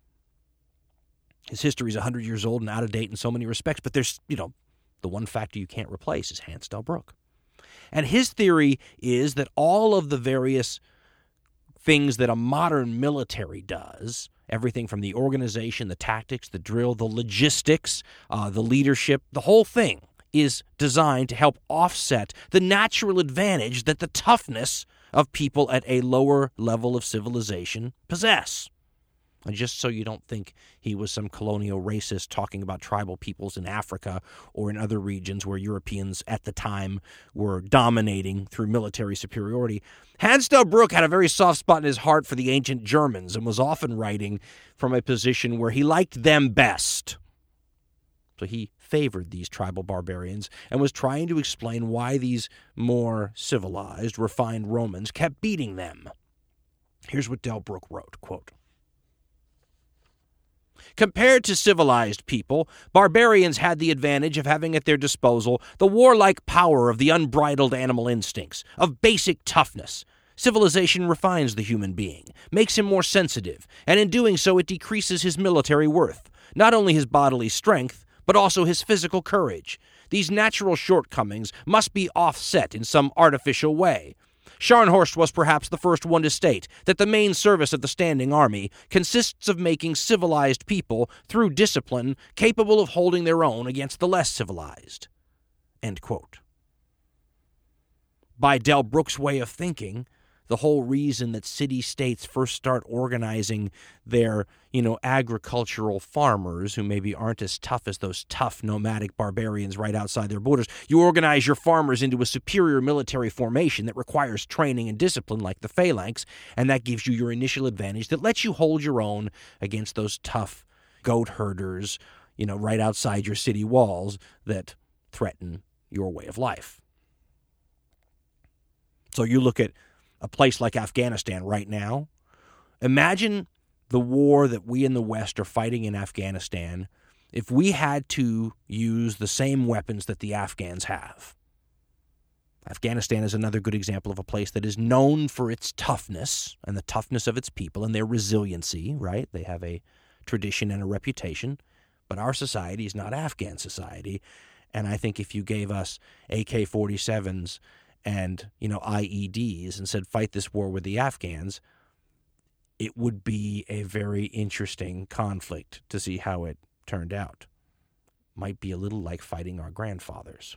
S1: His history is one hundred years old and out of date in so many respects, but there's, you know, the one factor you can't replace is Hans Delbrück. And his theory is that all of the various things that a modern military does, everything from the organization, the tactics, the drill, the logistics, uh, the leadership, the whole thing is designed to help offset the natural advantage that the toughness of people at a lower level of civilization possess. And just so you don't think he was some colonial racist talking about tribal peoples in Africa or in other regions where Europeans at the time were dominating through military superiority, Hans Delbrück had a very soft spot in his heart for the ancient Germans and was often writing from a position where he liked them best. So he favored these tribal barbarians and was trying to explain why these more civilized, refined Romans kept beating them. Here's what Delbrück wrote, quote, Compared to civilized people, barbarians had the advantage of having at their disposal the warlike power of the unbridled animal instincts, of basic toughness. Civilization refines the human being, makes him more sensitive, and in doing so it decreases his military worth, not only his bodily strength, but also his physical courage. These natural shortcomings must be offset in some artificial way. Scharnhorst was perhaps the first one to state that the main service of the standing army consists of making civilized people, through discipline, capable of holding their own against the less civilized. End quote. By Del Brooke's way of thinking, the whole reason that city-states first start organizing their, you know, agricultural farmers, who maybe aren't as tough as those tough nomadic barbarians right outside their borders, you organize your farmers into a superior military formation that requires training and discipline like the phalanx, and that gives you your initial advantage that lets you hold your own against those tough goat herders, you know, right outside your city walls that threaten your way of life. So you look at a place like Afghanistan right now. Imagine the war that we in the West are fighting in Afghanistan if we had to use the same weapons that the Afghans have. Afghanistan is another good example of a place that is known for its toughness and the toughness of its people and their resiliency, right? They have a tradition and a reputation, but our society is not Afghan society. And I think if you gave us A K forty-sevens and, you know, I E Ds and said, fight this war with the Afghans, it would be a very interesting conflict to see how it turned out. Might be a little like fighting our grandfathers.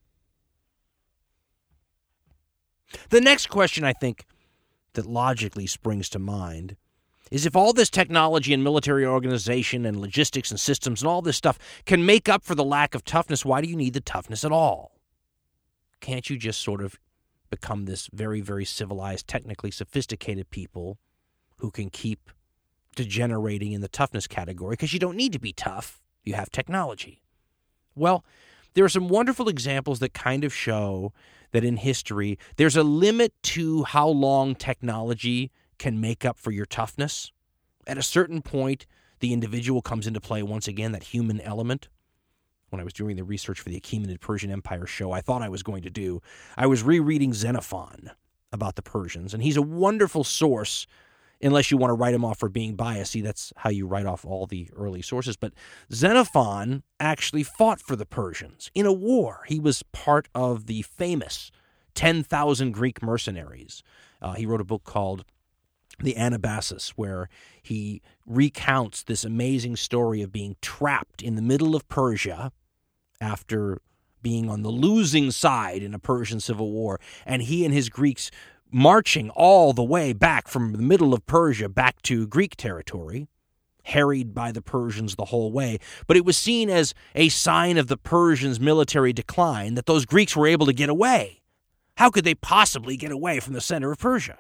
S1: The next question I think that logically springs to mind is if all this technology and military organization and logistics and systems and all this stuff can make up for the lack of toughness, why do you need the toughness at all? Can't you just sort of become this very, very civilized, technically sophisticated people who can keep degenerating in the toughness category because you don't need to be tough. You have technology. Well, there are some wonderful examples that kind of show that in history, there's a limit to how long technology can make up for your toughness. At a certain point, the individual comes into play once again, that human element. When I was doing the research for the Achaemenid Persian Empire show, I thought I was going to do, I was rereading Xenophon about the Persians, and he's a wonderful source unless you want to write him off for being biased. See, that's how you write off all the early sources. But Xenophon actually fought for the Persians in a war. He was part of the famous ten thousand Greek mercenaries. Uh, he wrote a book called The Anabasis, where he recounts this amazing story of being trapped in the middle of Persia after being on the losing side in a Persian civil war, and he and his Greeks marching all the way back from the middle of Persia back to Greek territory, harried by the Persians the whole way. But it was seen as a sign of the Persians' military decline that those Greeks were able to get away. How could they possibly get away from the center of Persia?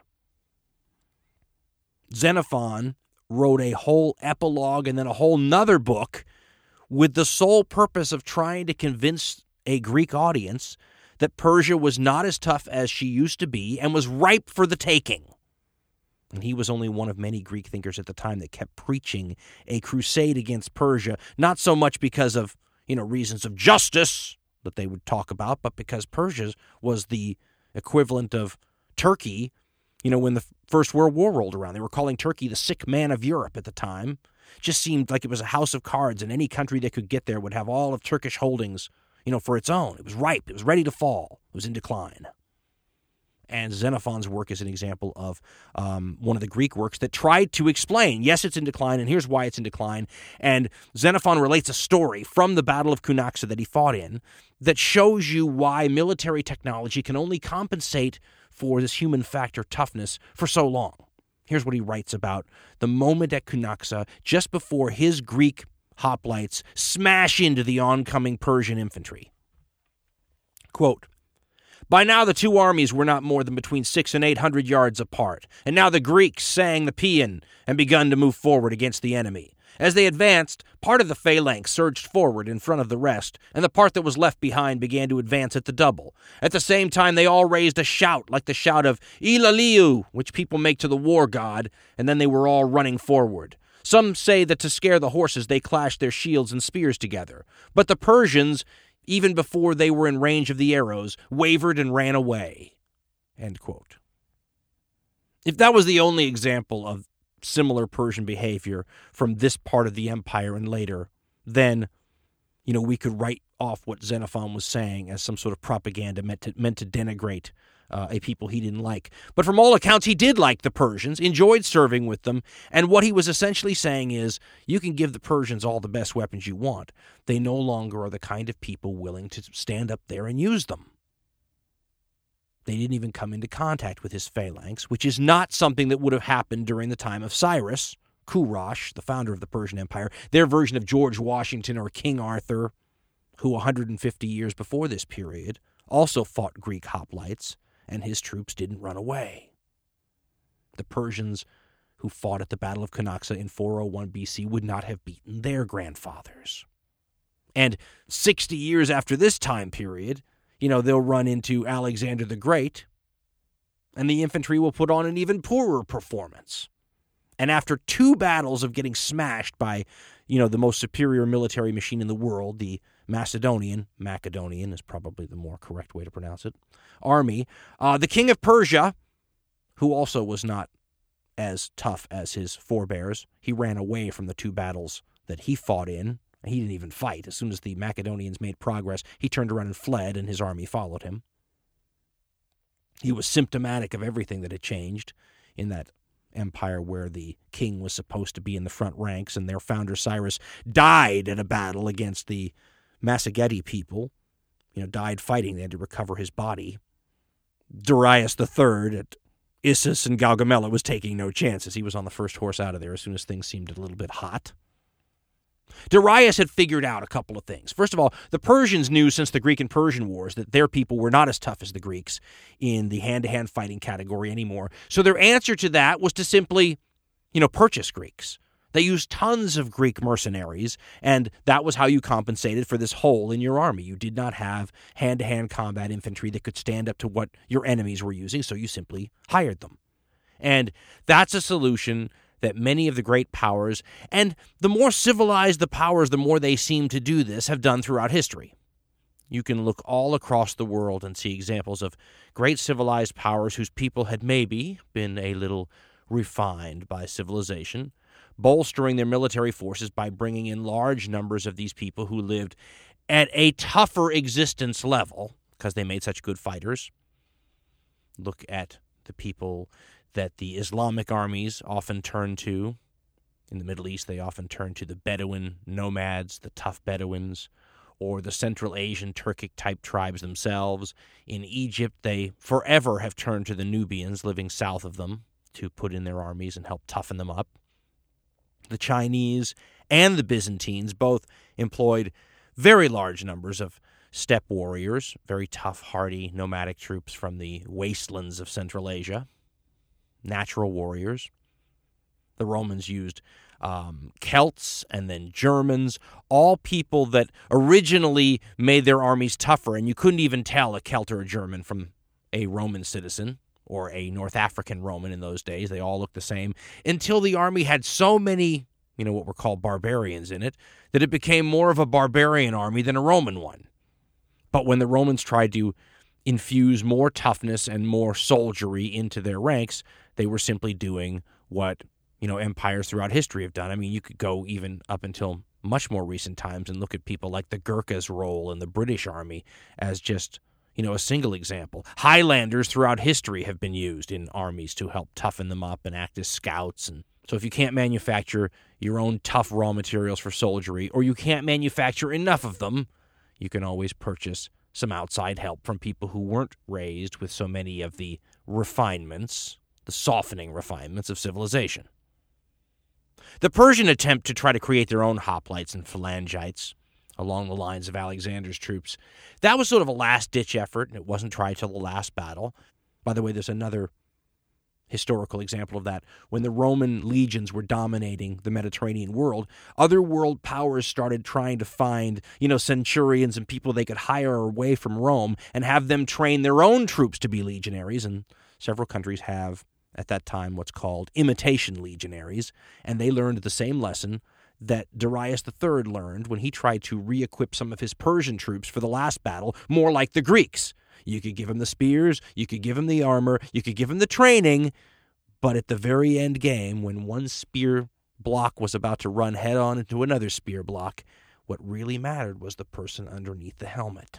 S1: Xenophon wrote a whole epilogue and then a whole nother book with the sole purpose of trying to convince a Greek audience that Persia was not as tough as she used to be and was ripe for the taking. And he was only one of many Greek thinkers at the time that kept preaching a crusade against Persia, not so much because of, you know, reasons of justice that they would talk about, but because Persia was the equivalent of Turkey. You know, when the First World War rolled around, they were calling Turkey the sick man of Europe at the time. It just seemed like it was a house of cards, and any country that could get there would have all of Turkish holdings, you know, for its own. It was ripe. It was ready to fall. It was in decline. And Xenophon's work is an example of um, one of the Greek works that tried to explain, yes, it's in decline, and here's why it's in decline. And Xenophon relates a story from the Battle of Cunaxa that he fought in that shows you why military technology can only compensate for this human factor toughness for so long. Here's what he writes about the moment at Cunaxa, just before his Greek hoplites smash into the oncoming Persian infantry. Quote, "By now the two armies were not more than between six and eight hundred yards apart, and now the Greeks sang the paean and begun to move forward against the enemy. As they advanced, part of the phalanx surged forward in front of the rest, and the part that was left behind began to advance at the double. At the same time, they all raised a shout like the shout of Ilaliu, which people make to the war god, and then they were all running forward. Some say that to scare the horses, they clashed their shields and spears together. But the Persians, even before they were in range of the arrows, wavered and ran away. End quote. If that was the only example of similar Persian behavior from this part of the empire and later, then, you know, we could write off what Xenophon was saying as some sort of propaganda meant to, meant to denigrate uh, a people he didn't like. But from all accounts, he did like the Persians, enjoyed serving with them, and what he was essentially saying is, you can give the Persians all the best weapons you want. They no longer are the kind of people willing to stand up there and use them. They didn't even come into contact with his phalanx, which is not something that would have happened during the time of Cyrus, Kurash, the founder of the Persian Empire, their version of George Washington or King Arthur, who one hundred fifty years before this period also fought Greek hoplites, and his troops didn't run away. The Persians who fought at the Battle of Cunaxa in four oh one B C would not have beaten their grandfathers. And sixty years after this time period, you know, they'll run into Alexander the Great, and the infantry will put on an even poorer performance. And after two battles of getting smashed by, you know, the most superior military machine in the world, the Macedonian, Macedonian is probably the more correct way to pronounce it, army, uh, the king of Persia, who also was not as tough as his forebears, he ran away from the two battles that he fought in. He didn't even fight. As soon as the Macedonians made progress, he turned around and fled, and his army followed him. He was symptomatic of everything that had changed in that empire where the king was supposed to be in the front ranks, and their founder Cyrus died in a battle against the Massageti people. You know, died fighting. They had to recover his body. Darius the Third at Issus and Gaugamela was taking no chances. He was on the first horse out of there as soon as things seemed a little bit hot. Darius had figured out a couple of things. First of all, the Persians knew since the Greek and Persian Wars that their people were not as tough as the Greeks in the hand-to-hand fighting category anymore. So their answer to that was to simply, you know, purchase Greeks. They used tons of Greek mercenaries, and that was how you compensated for this hole in your army. You did not have hand-to-hand combat infantry that could stand up to what your enemies were using, so you simply hired them. And that's a solution that many of the great powers, and the more civilized the powers, the more they seem to do this, have done throughout history. You can look all across the world and see examples of great civilized powers whose people had maybe been a little refined by civilization, bolstering their military forces by bringing in large numbers of these people who lived at a tougher existence level because they made such good fighters. Look at the people that the Islamic armies often turn to. In the Middle East, they often turn to the Bedouin nomads, the tough Bedouins, or the Central Asian Turkic-type tribes themselves. In Egypt, they forever have turned to the Nubians living south of them to put in their armies and help toughen them up. The Chinese and the Byzantines both employed very large numbers of steppe warriors, very tough, hardy, nomadic troops from the wastelands of Central Asia. Natural warriors. The Romans used um, Celts and then Germans, all people that originally made their armies tougher, and you couldn't even tell a Celt or a German from a Roman citizen or a North African Roman in those days. They all looked the same until the army had so many, you know, what were called barbarians in it, that it became more of a barbarian army than a Roman one. But when the Romans tried to infuse more toughness and more soldiery into their ranks, they were simply doing what, you know, empires throughout history have done. I mean, you could go even up until much more recent times and look at people like the Gurkhas' role in the British Army as just, you know, a single example. Highlanders throughout history have been used in armies to help toughen them up and act as scouts. And so if you can't manufacture your own tough raw materials for soldiery, or you can't manufacture enough of them, you can always purchase some outside help from people who weren't raised with so many of the refinements, the softening refinements of civilization. The Persian attempt to try to create their own hoplites and phalangites along the lines of Alexander's troops, that was sort of a last-ditch effort, and it wasn't tried till the last battle. By the way, there's another historical example of that. When the Roman legions were dominating the Mediterranean world, other world powers started trying to find, you know, centurions and people they could hire away from Rome and have them train their own troops to be legionaries, and several countries have at that time what's called imitation legionaries, and they learned the same lesson that Darius the Third learned when he tried to re-equip some of his Persian troops for the last battle, more like the Greeks. You could give them the spears, you could give them the armor, you could give them the training, but at the very end game, when one spear block was about to run head-on into another spear block, what really mattered was the person underneath the helmet.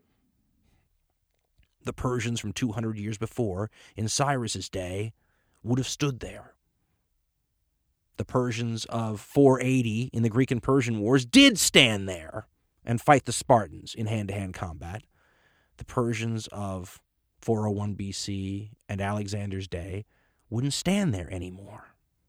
S1: The Persians from two hundred years before, in Cyrus's day, would have stood there. The Persians of four eighty in the Greek and Persian wars did stand there and fight the Spartans in hand-to-hand combat. The Persians of four oh one B C and Alexander's day wouldn't stand there anymore.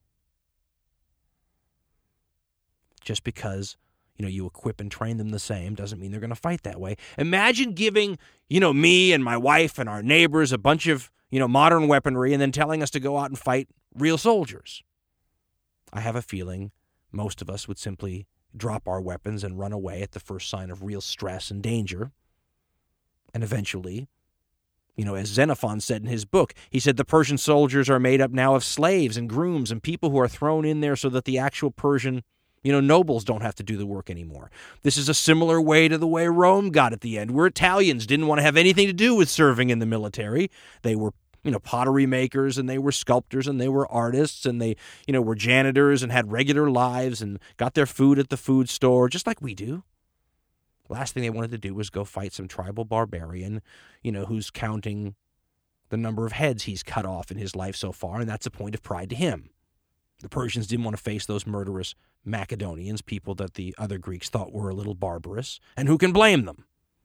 S1: Just because, you know, you equip and train them the same doesn't mean they're going to fight that way. Imagine giving, you know, me and my wife and our neighbors a bunch of, you know, modern weaponry and then telling us to go out and fight real soldiers. I have a feeling most of us would simply drop our weapons and run away at the first sign of real stress and danger. And eventually, you know, as Xenophon said in his book, he said the Persian soldiers are made up now of slaves and grooms and people who are thrown in there so that the actual Persian, you know, nobles don't have to do the work anymore. This is a similar way to the way Rome got at the end, where Italians didn't want to have anything to do with serving in the military. They were, you know, pottery makers, and they were sculptors, and they were artists, and they, you know, were janitors and had regular lives and got their food at the food store, just like we do. Last thing they wanted to do was go fight some tribal barbarian, you know, who's counting the number of heads he's cut off in his life so far, and that's a point of pride to him. The Persians didn't want to face those murderous Macedonians, people that the other Greeks thought were a little barbarous, and who can blame them?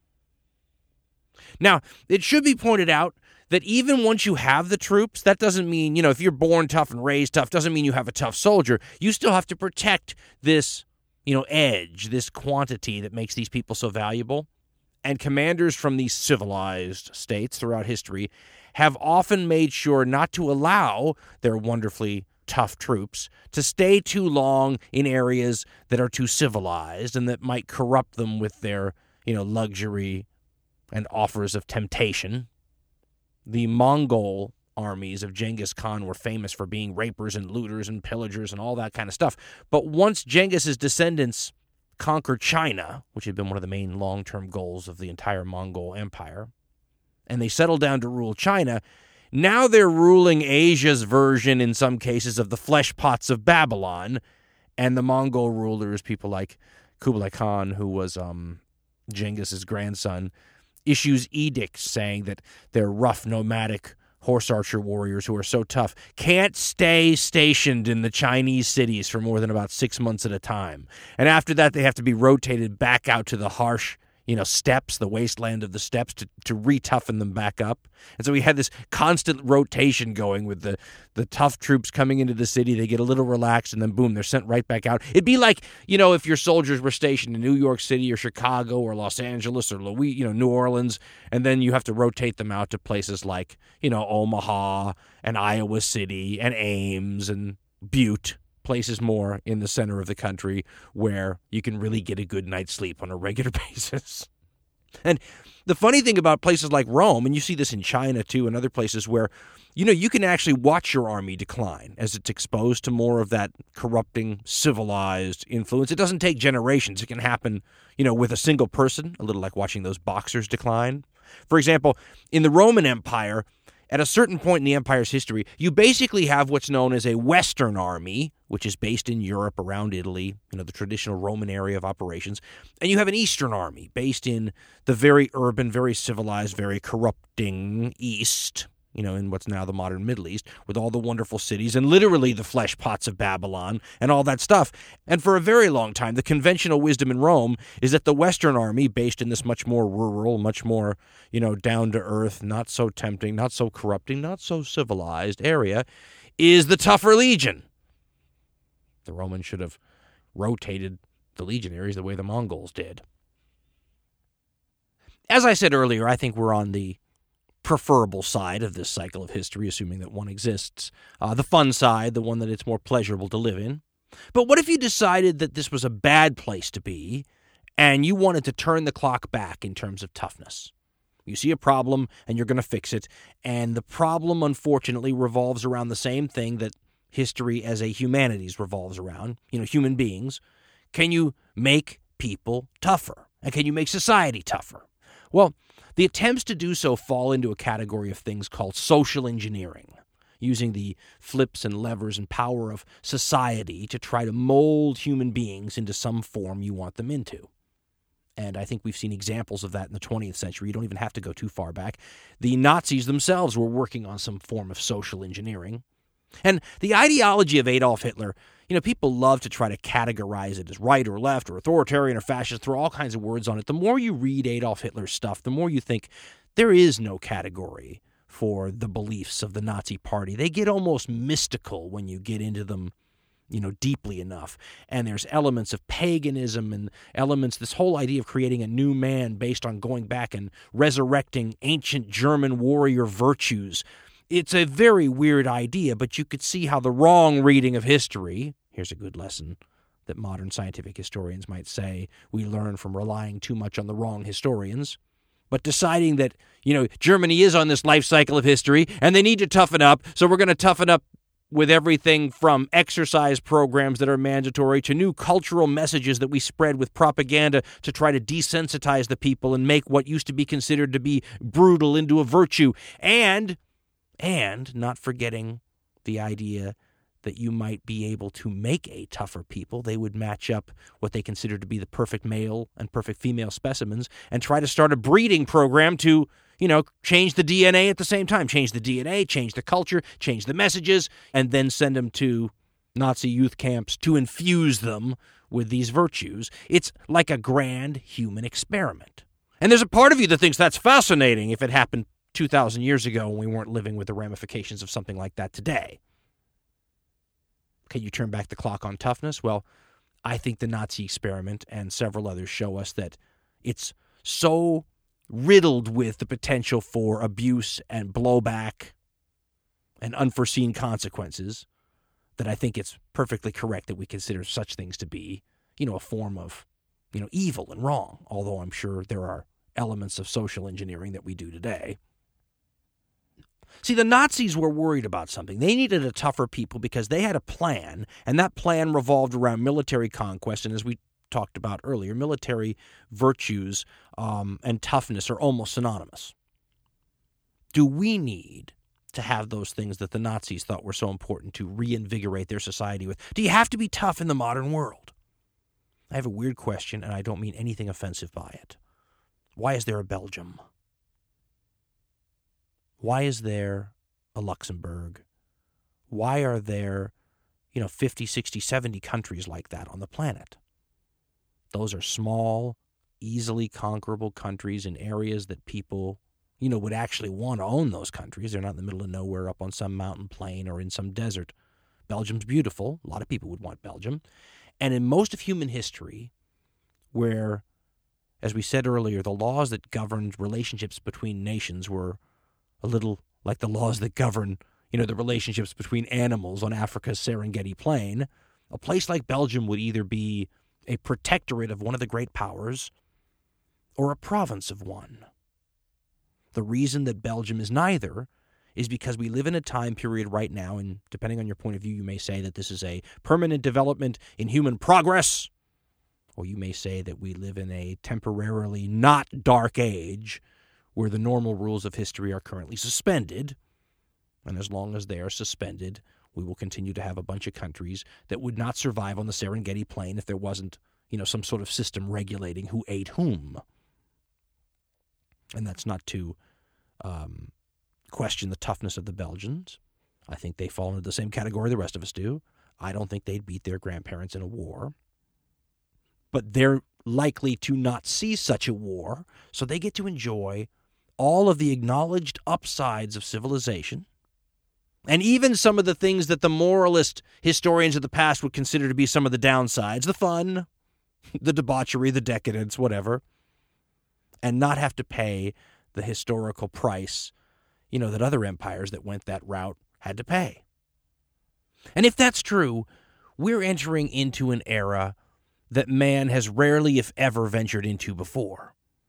S1: Now, it should be pointed out that even once you have the troops, that doesn't mean, you know, if you're born tough and raised tough, doesn't mean you have a tough soldier. You still have to protect this, you know, edge, this quantity that makes these people so valuable. And commanders from these civilized states throughout history have often made sure not to allow their wonderfully tough troops to stay too long in areas that are too civilized and that might corrupt them with their, you know, luxury and offers of temptation. The Mongol armies of Genghis Khan were famous for being rapers and looters and pillagers and all that kind of stuff. But once Genghis's descendants conquered China, which had been one of the main long-term goals of the entire Mongol Empire, and they settled down to rule China, now they're ruling Asia's version, in some cases, of the flesh pots of Babylon. And the Mongol rulers, people like Kublai Khan, who was um, Genghis's grandson, issues edicts saying that their rough, nomadic horse archer warriors who are so tough can't stay stationed in the Chinese cities for more than about six months at a time. And after that, they have to be rotated back out to the harsh, you know, steppes, the wasteland of the steppes, to, to re-toughen them back up. And so we had this constant rotation going with the, the tough troops coming into the city. They get a little relaxed, and then boom, they're sent right back out. It'd be like, you know, if your soldiers were stationed in New York City or Chicago or Los Angeles or Louis, you know, New Orleans, and then you have to rotate them out to places like, you know, Omaha and Iowa City and Ames and Butte, places more in the center of the country where you can really get a good night's sleep on a regular basis. And the funny thing about places like Rome, and you see this in China too and other places where, you know, you can actually watch your army decline as it's exposed to more of that corrupting, civilized influence. It doesn't take generations. It can happen, you know, with a single person, a little like watching those boxers decline. For example, in the Roman Empire, at a certain point in the empire's history, you basically have what's known as a Western army, which is based in Europe around Italy, you know, the traditional Roman area of operations. And you have an Eastern army based in the very urban, very civilized, very corrupting East, you know, in what's now the modern Middle East, with all the wonderful cities and literally the flesh pots of Babylon and all that stuff. And for a very long time, the conventional wisdom in Rome is that the Western army, based in this much more rural, much more, you know, down-to-earth, not so tempting, not so corrupting, not so civilized area, is the tougher legion. The Romans should have rotated the legionaries the way the Mongols did. As I said earlier, I think we're on the preferable side of this cycle of history, assuming that one exists. Uh, the fun side, the one that it's more pleasurable to live in. But what if you decided that this was a bad place to be and you wanted to turn the clock back in terms of toughness? You see a problem, and you're going to fix it. And the problem, unfortunately, revolves around the same thing that history as a humanities revolves around, you know, human beings. Can you make people tougher? And can you make society tougher? Well, the attempts to do so fall into a category of things called social engineering, using the flips and levers and power of society to try to mold human beings into some form you want them into. And I think we've seen examples of that in the twentieth century. You don't even have to go too far back. The Nazis themselves were working on some form of social engineering. And the ideology of Adolf Hitler, you know, people love to try to categorize it as right or left or authoritarian or fascist, throw all kinds of words on it. The more you read Adolf Hitler's stuff, the more you think there is no category for the beliefs of the Nazi Party. They get almost mystical when you get into them, you know, deeply enough. And there's elements of paganism and elements, this whole idea of creating a new man based on going back and resurrecting ancient German warrior virtues. It's a very weird idea, but you could see how the wrong reading of history, here's a good lesson that modern scientific historians might say we learn from relying too much on the wrong historians, but deciding that, you know, Germany is on this life cycle of history and they need to toughen up, so we're going to toughen up with everything from exercise programs that are mandatory to new cultural messages that we spread with propaganda to try to desensitize the people and make what used to be considered to be brutal into a virtue. And, and not forgetting the idea that you might be able to make a tougher people. They would match up what they consider to be the perfect male and perfect female specimens and try to start a breeding program to, you know, change the D N A at the same time. Change the D N A, change the culture, change the messages, and then send them to Nazi youth camps to infuse them with these virtues. It's like a grand human experiment. And there's a part of you that thinks that's fascinating if it happened two thousand years ago when we weren't living with the ramifications of something like that today. Can you turn back the clock on toughness? Well, I think the Nazi experiment and several others show us that it's so riddled with the potential for abuse and blowback and unforeseen consequences that I think it's perfectly correct that we consider such things to be, you know, a form of, you know, evil and wrong, although I'm sure there are elements of social engineering that we do today. See, the Nazis were worried about something. They needed a tougher people because they had a plan, and that plan revolved around military conquest. And as we talked about earlier, military virtues um, and toughness are almost synonymous. Do we need to have those things that the Nazis thought were so important to reinvigorate their society with? Do you have to be tough in the modern world? I have a weird question, and I don't mean anything offensive by it. Why is there a Belgium? Why is there a Luxembourg? Why are there, you know, fifty, sixty, seventy countries like that on the planet? Those are small, easily conquerable countries in areas that people, you know, would actually want to own those countries. They're not in the middle of nowhere up on some mountain plain or in some desert. Belgium's beautiful. A lot of people would want Belgium. And in most of human history, where, as we said earlier, the laws that governed relationships between nations were a little like the laws that govern, you know, the relationships between animals on Africa's Serengeti Plain, a place like Belgium would either be a protectorate of one of the great powers or a province of one. The reason that Belgium is neither is because we live in a time period right now, and depending on your point of view, you may say that this is a permanent development in human progress, or you may say that we live in a temporarily not dark age where the normal rules of history are currently suspended, and as long as they are suspended, we will continue to have a bunch of countries that would not survive on the Serengeti Plain if there wasn't, you know, some sort of system regulating who ate whom. And that's not to um, question the toughness of the Belgians. I think they fall into the same category the rest of us do. I don't think they'd beat their grandparents in a war. But they're likely to not see such a war, so they get to enjoy all of the acknowledged upsides of civilization, and even some of the things that the moralist historians of the past would consider to be some of the downsides, the fun, the debauchery, the decadence, whatever, and not have to pay the historical price, you know, that other empires that went that route had to pay. And if that's true, we're entering into an era that man has rarely, if ever, ventured into before.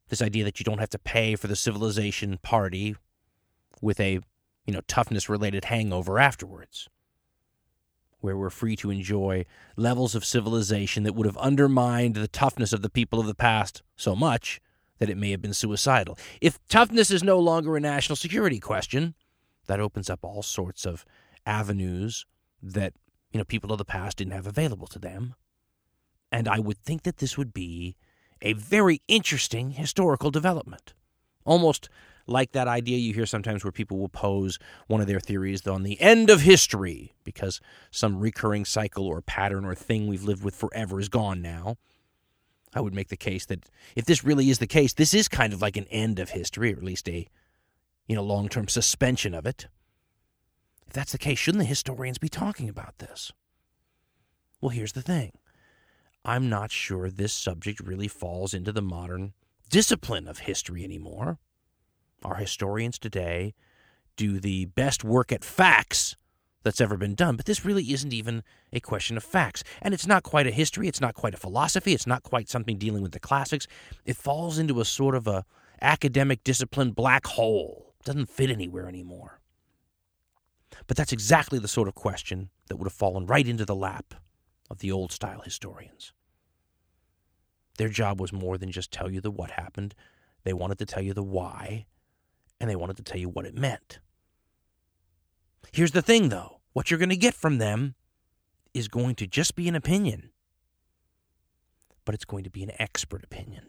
S1: This idea that you don't have to pay for the civilization party with a, you know, toughness-related hangover afterwards, where we're free to enjoy levels of civilization that would have undermined the toughness of the people of the past so much that it may have been suicidal. If toughness is no longer a national security question, that opens up all sorts of avenues that, you know, people of the past didn't have available to them. And I would think that this would be a very interesting historical development. Almost like that idea you hear sometimes where people will pose one of their theories on the end of history because some recurring cycle or pattern or thing we've lived with forever is gone now. I would make the case that if this really is the case, this is kind of like an end of history, or at least a, you know, long-term suspension of it. If that's the case, shouldn't the historians be talking about this? Well, here's the thing. I'm not sure this subject really falls into the modern discipline of history anymore. Our historians today do the best work at facts that's ever been done, but this really isn't even a question of facts. And it's not quite a history, it's not quite a philosophy, it's not quite something dealing with the classics. It falls into a sort of a academic discipline black hole. It doesn't fit anywhere anymore. But that's exactly the sort of question that would have fallen right into the lap of the old-style historians. Their job was more than just tell you the what happened. They wanted to tell you the why, and they wanted to tell you what it meant. Here's the thing, though. What you're going to get from them is going to just be an opinion, but it's going to be an expert opinion.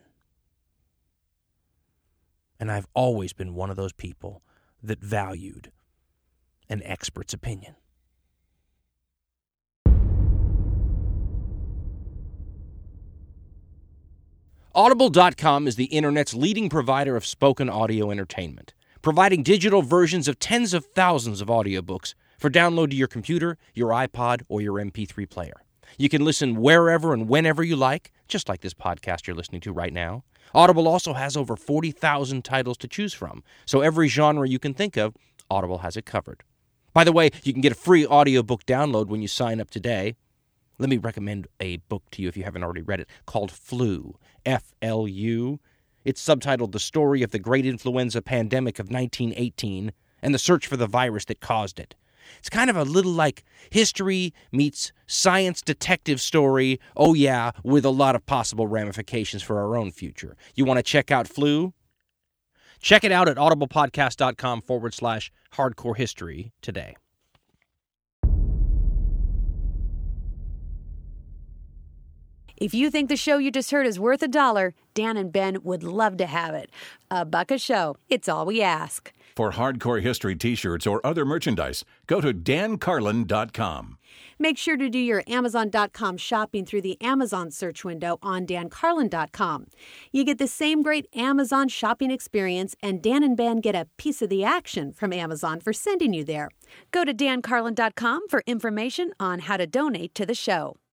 S1: And I've always been one of those people that valued an expert's opinion. Audible dot com is the Internet's leading provider of spoken audio entertainment, providing digital versions of tens of thousands of audiobooks for download to your computer, your iPod, or your M P three player. You can listen wherever and whenever you like, just like this podcast you're listening to right now. Audible also has over forty thousand titles to choose from, so every genre you can think of, Audible has it covered. By the way, you can get a free audiobook download when you sign up today. Let me recommend a book to you if you haven't already read it, called Flu, F L U. It's subtitled The Story of the Great Influenza Pandemic of nineteen eighteen and the Search for the Virus That Caused It. It's kind of a little like history meets science detective story, oh yeah, with a lot of possible ramifications for our own future. You want to check out Flu? Check it out at audiblepodcast.com forward slash hardcore history today.
S5: If you think the show you just heard is worth a dollar, Dan and Ben would love to have it. A buck a show. It's all we ask.
S4: For Hardcore History t-shirts or other merchandise, go to dan carlin dot com.
S5: Make sure to do your amazon dot com shopping through the Amazon search window on dan carlin dot com. You get the same great Amazon shopping experience, and Dan and Ben get a piece of the action from Amazon for sending you there. Go to dan carlin dot com for information on how to donate to the show.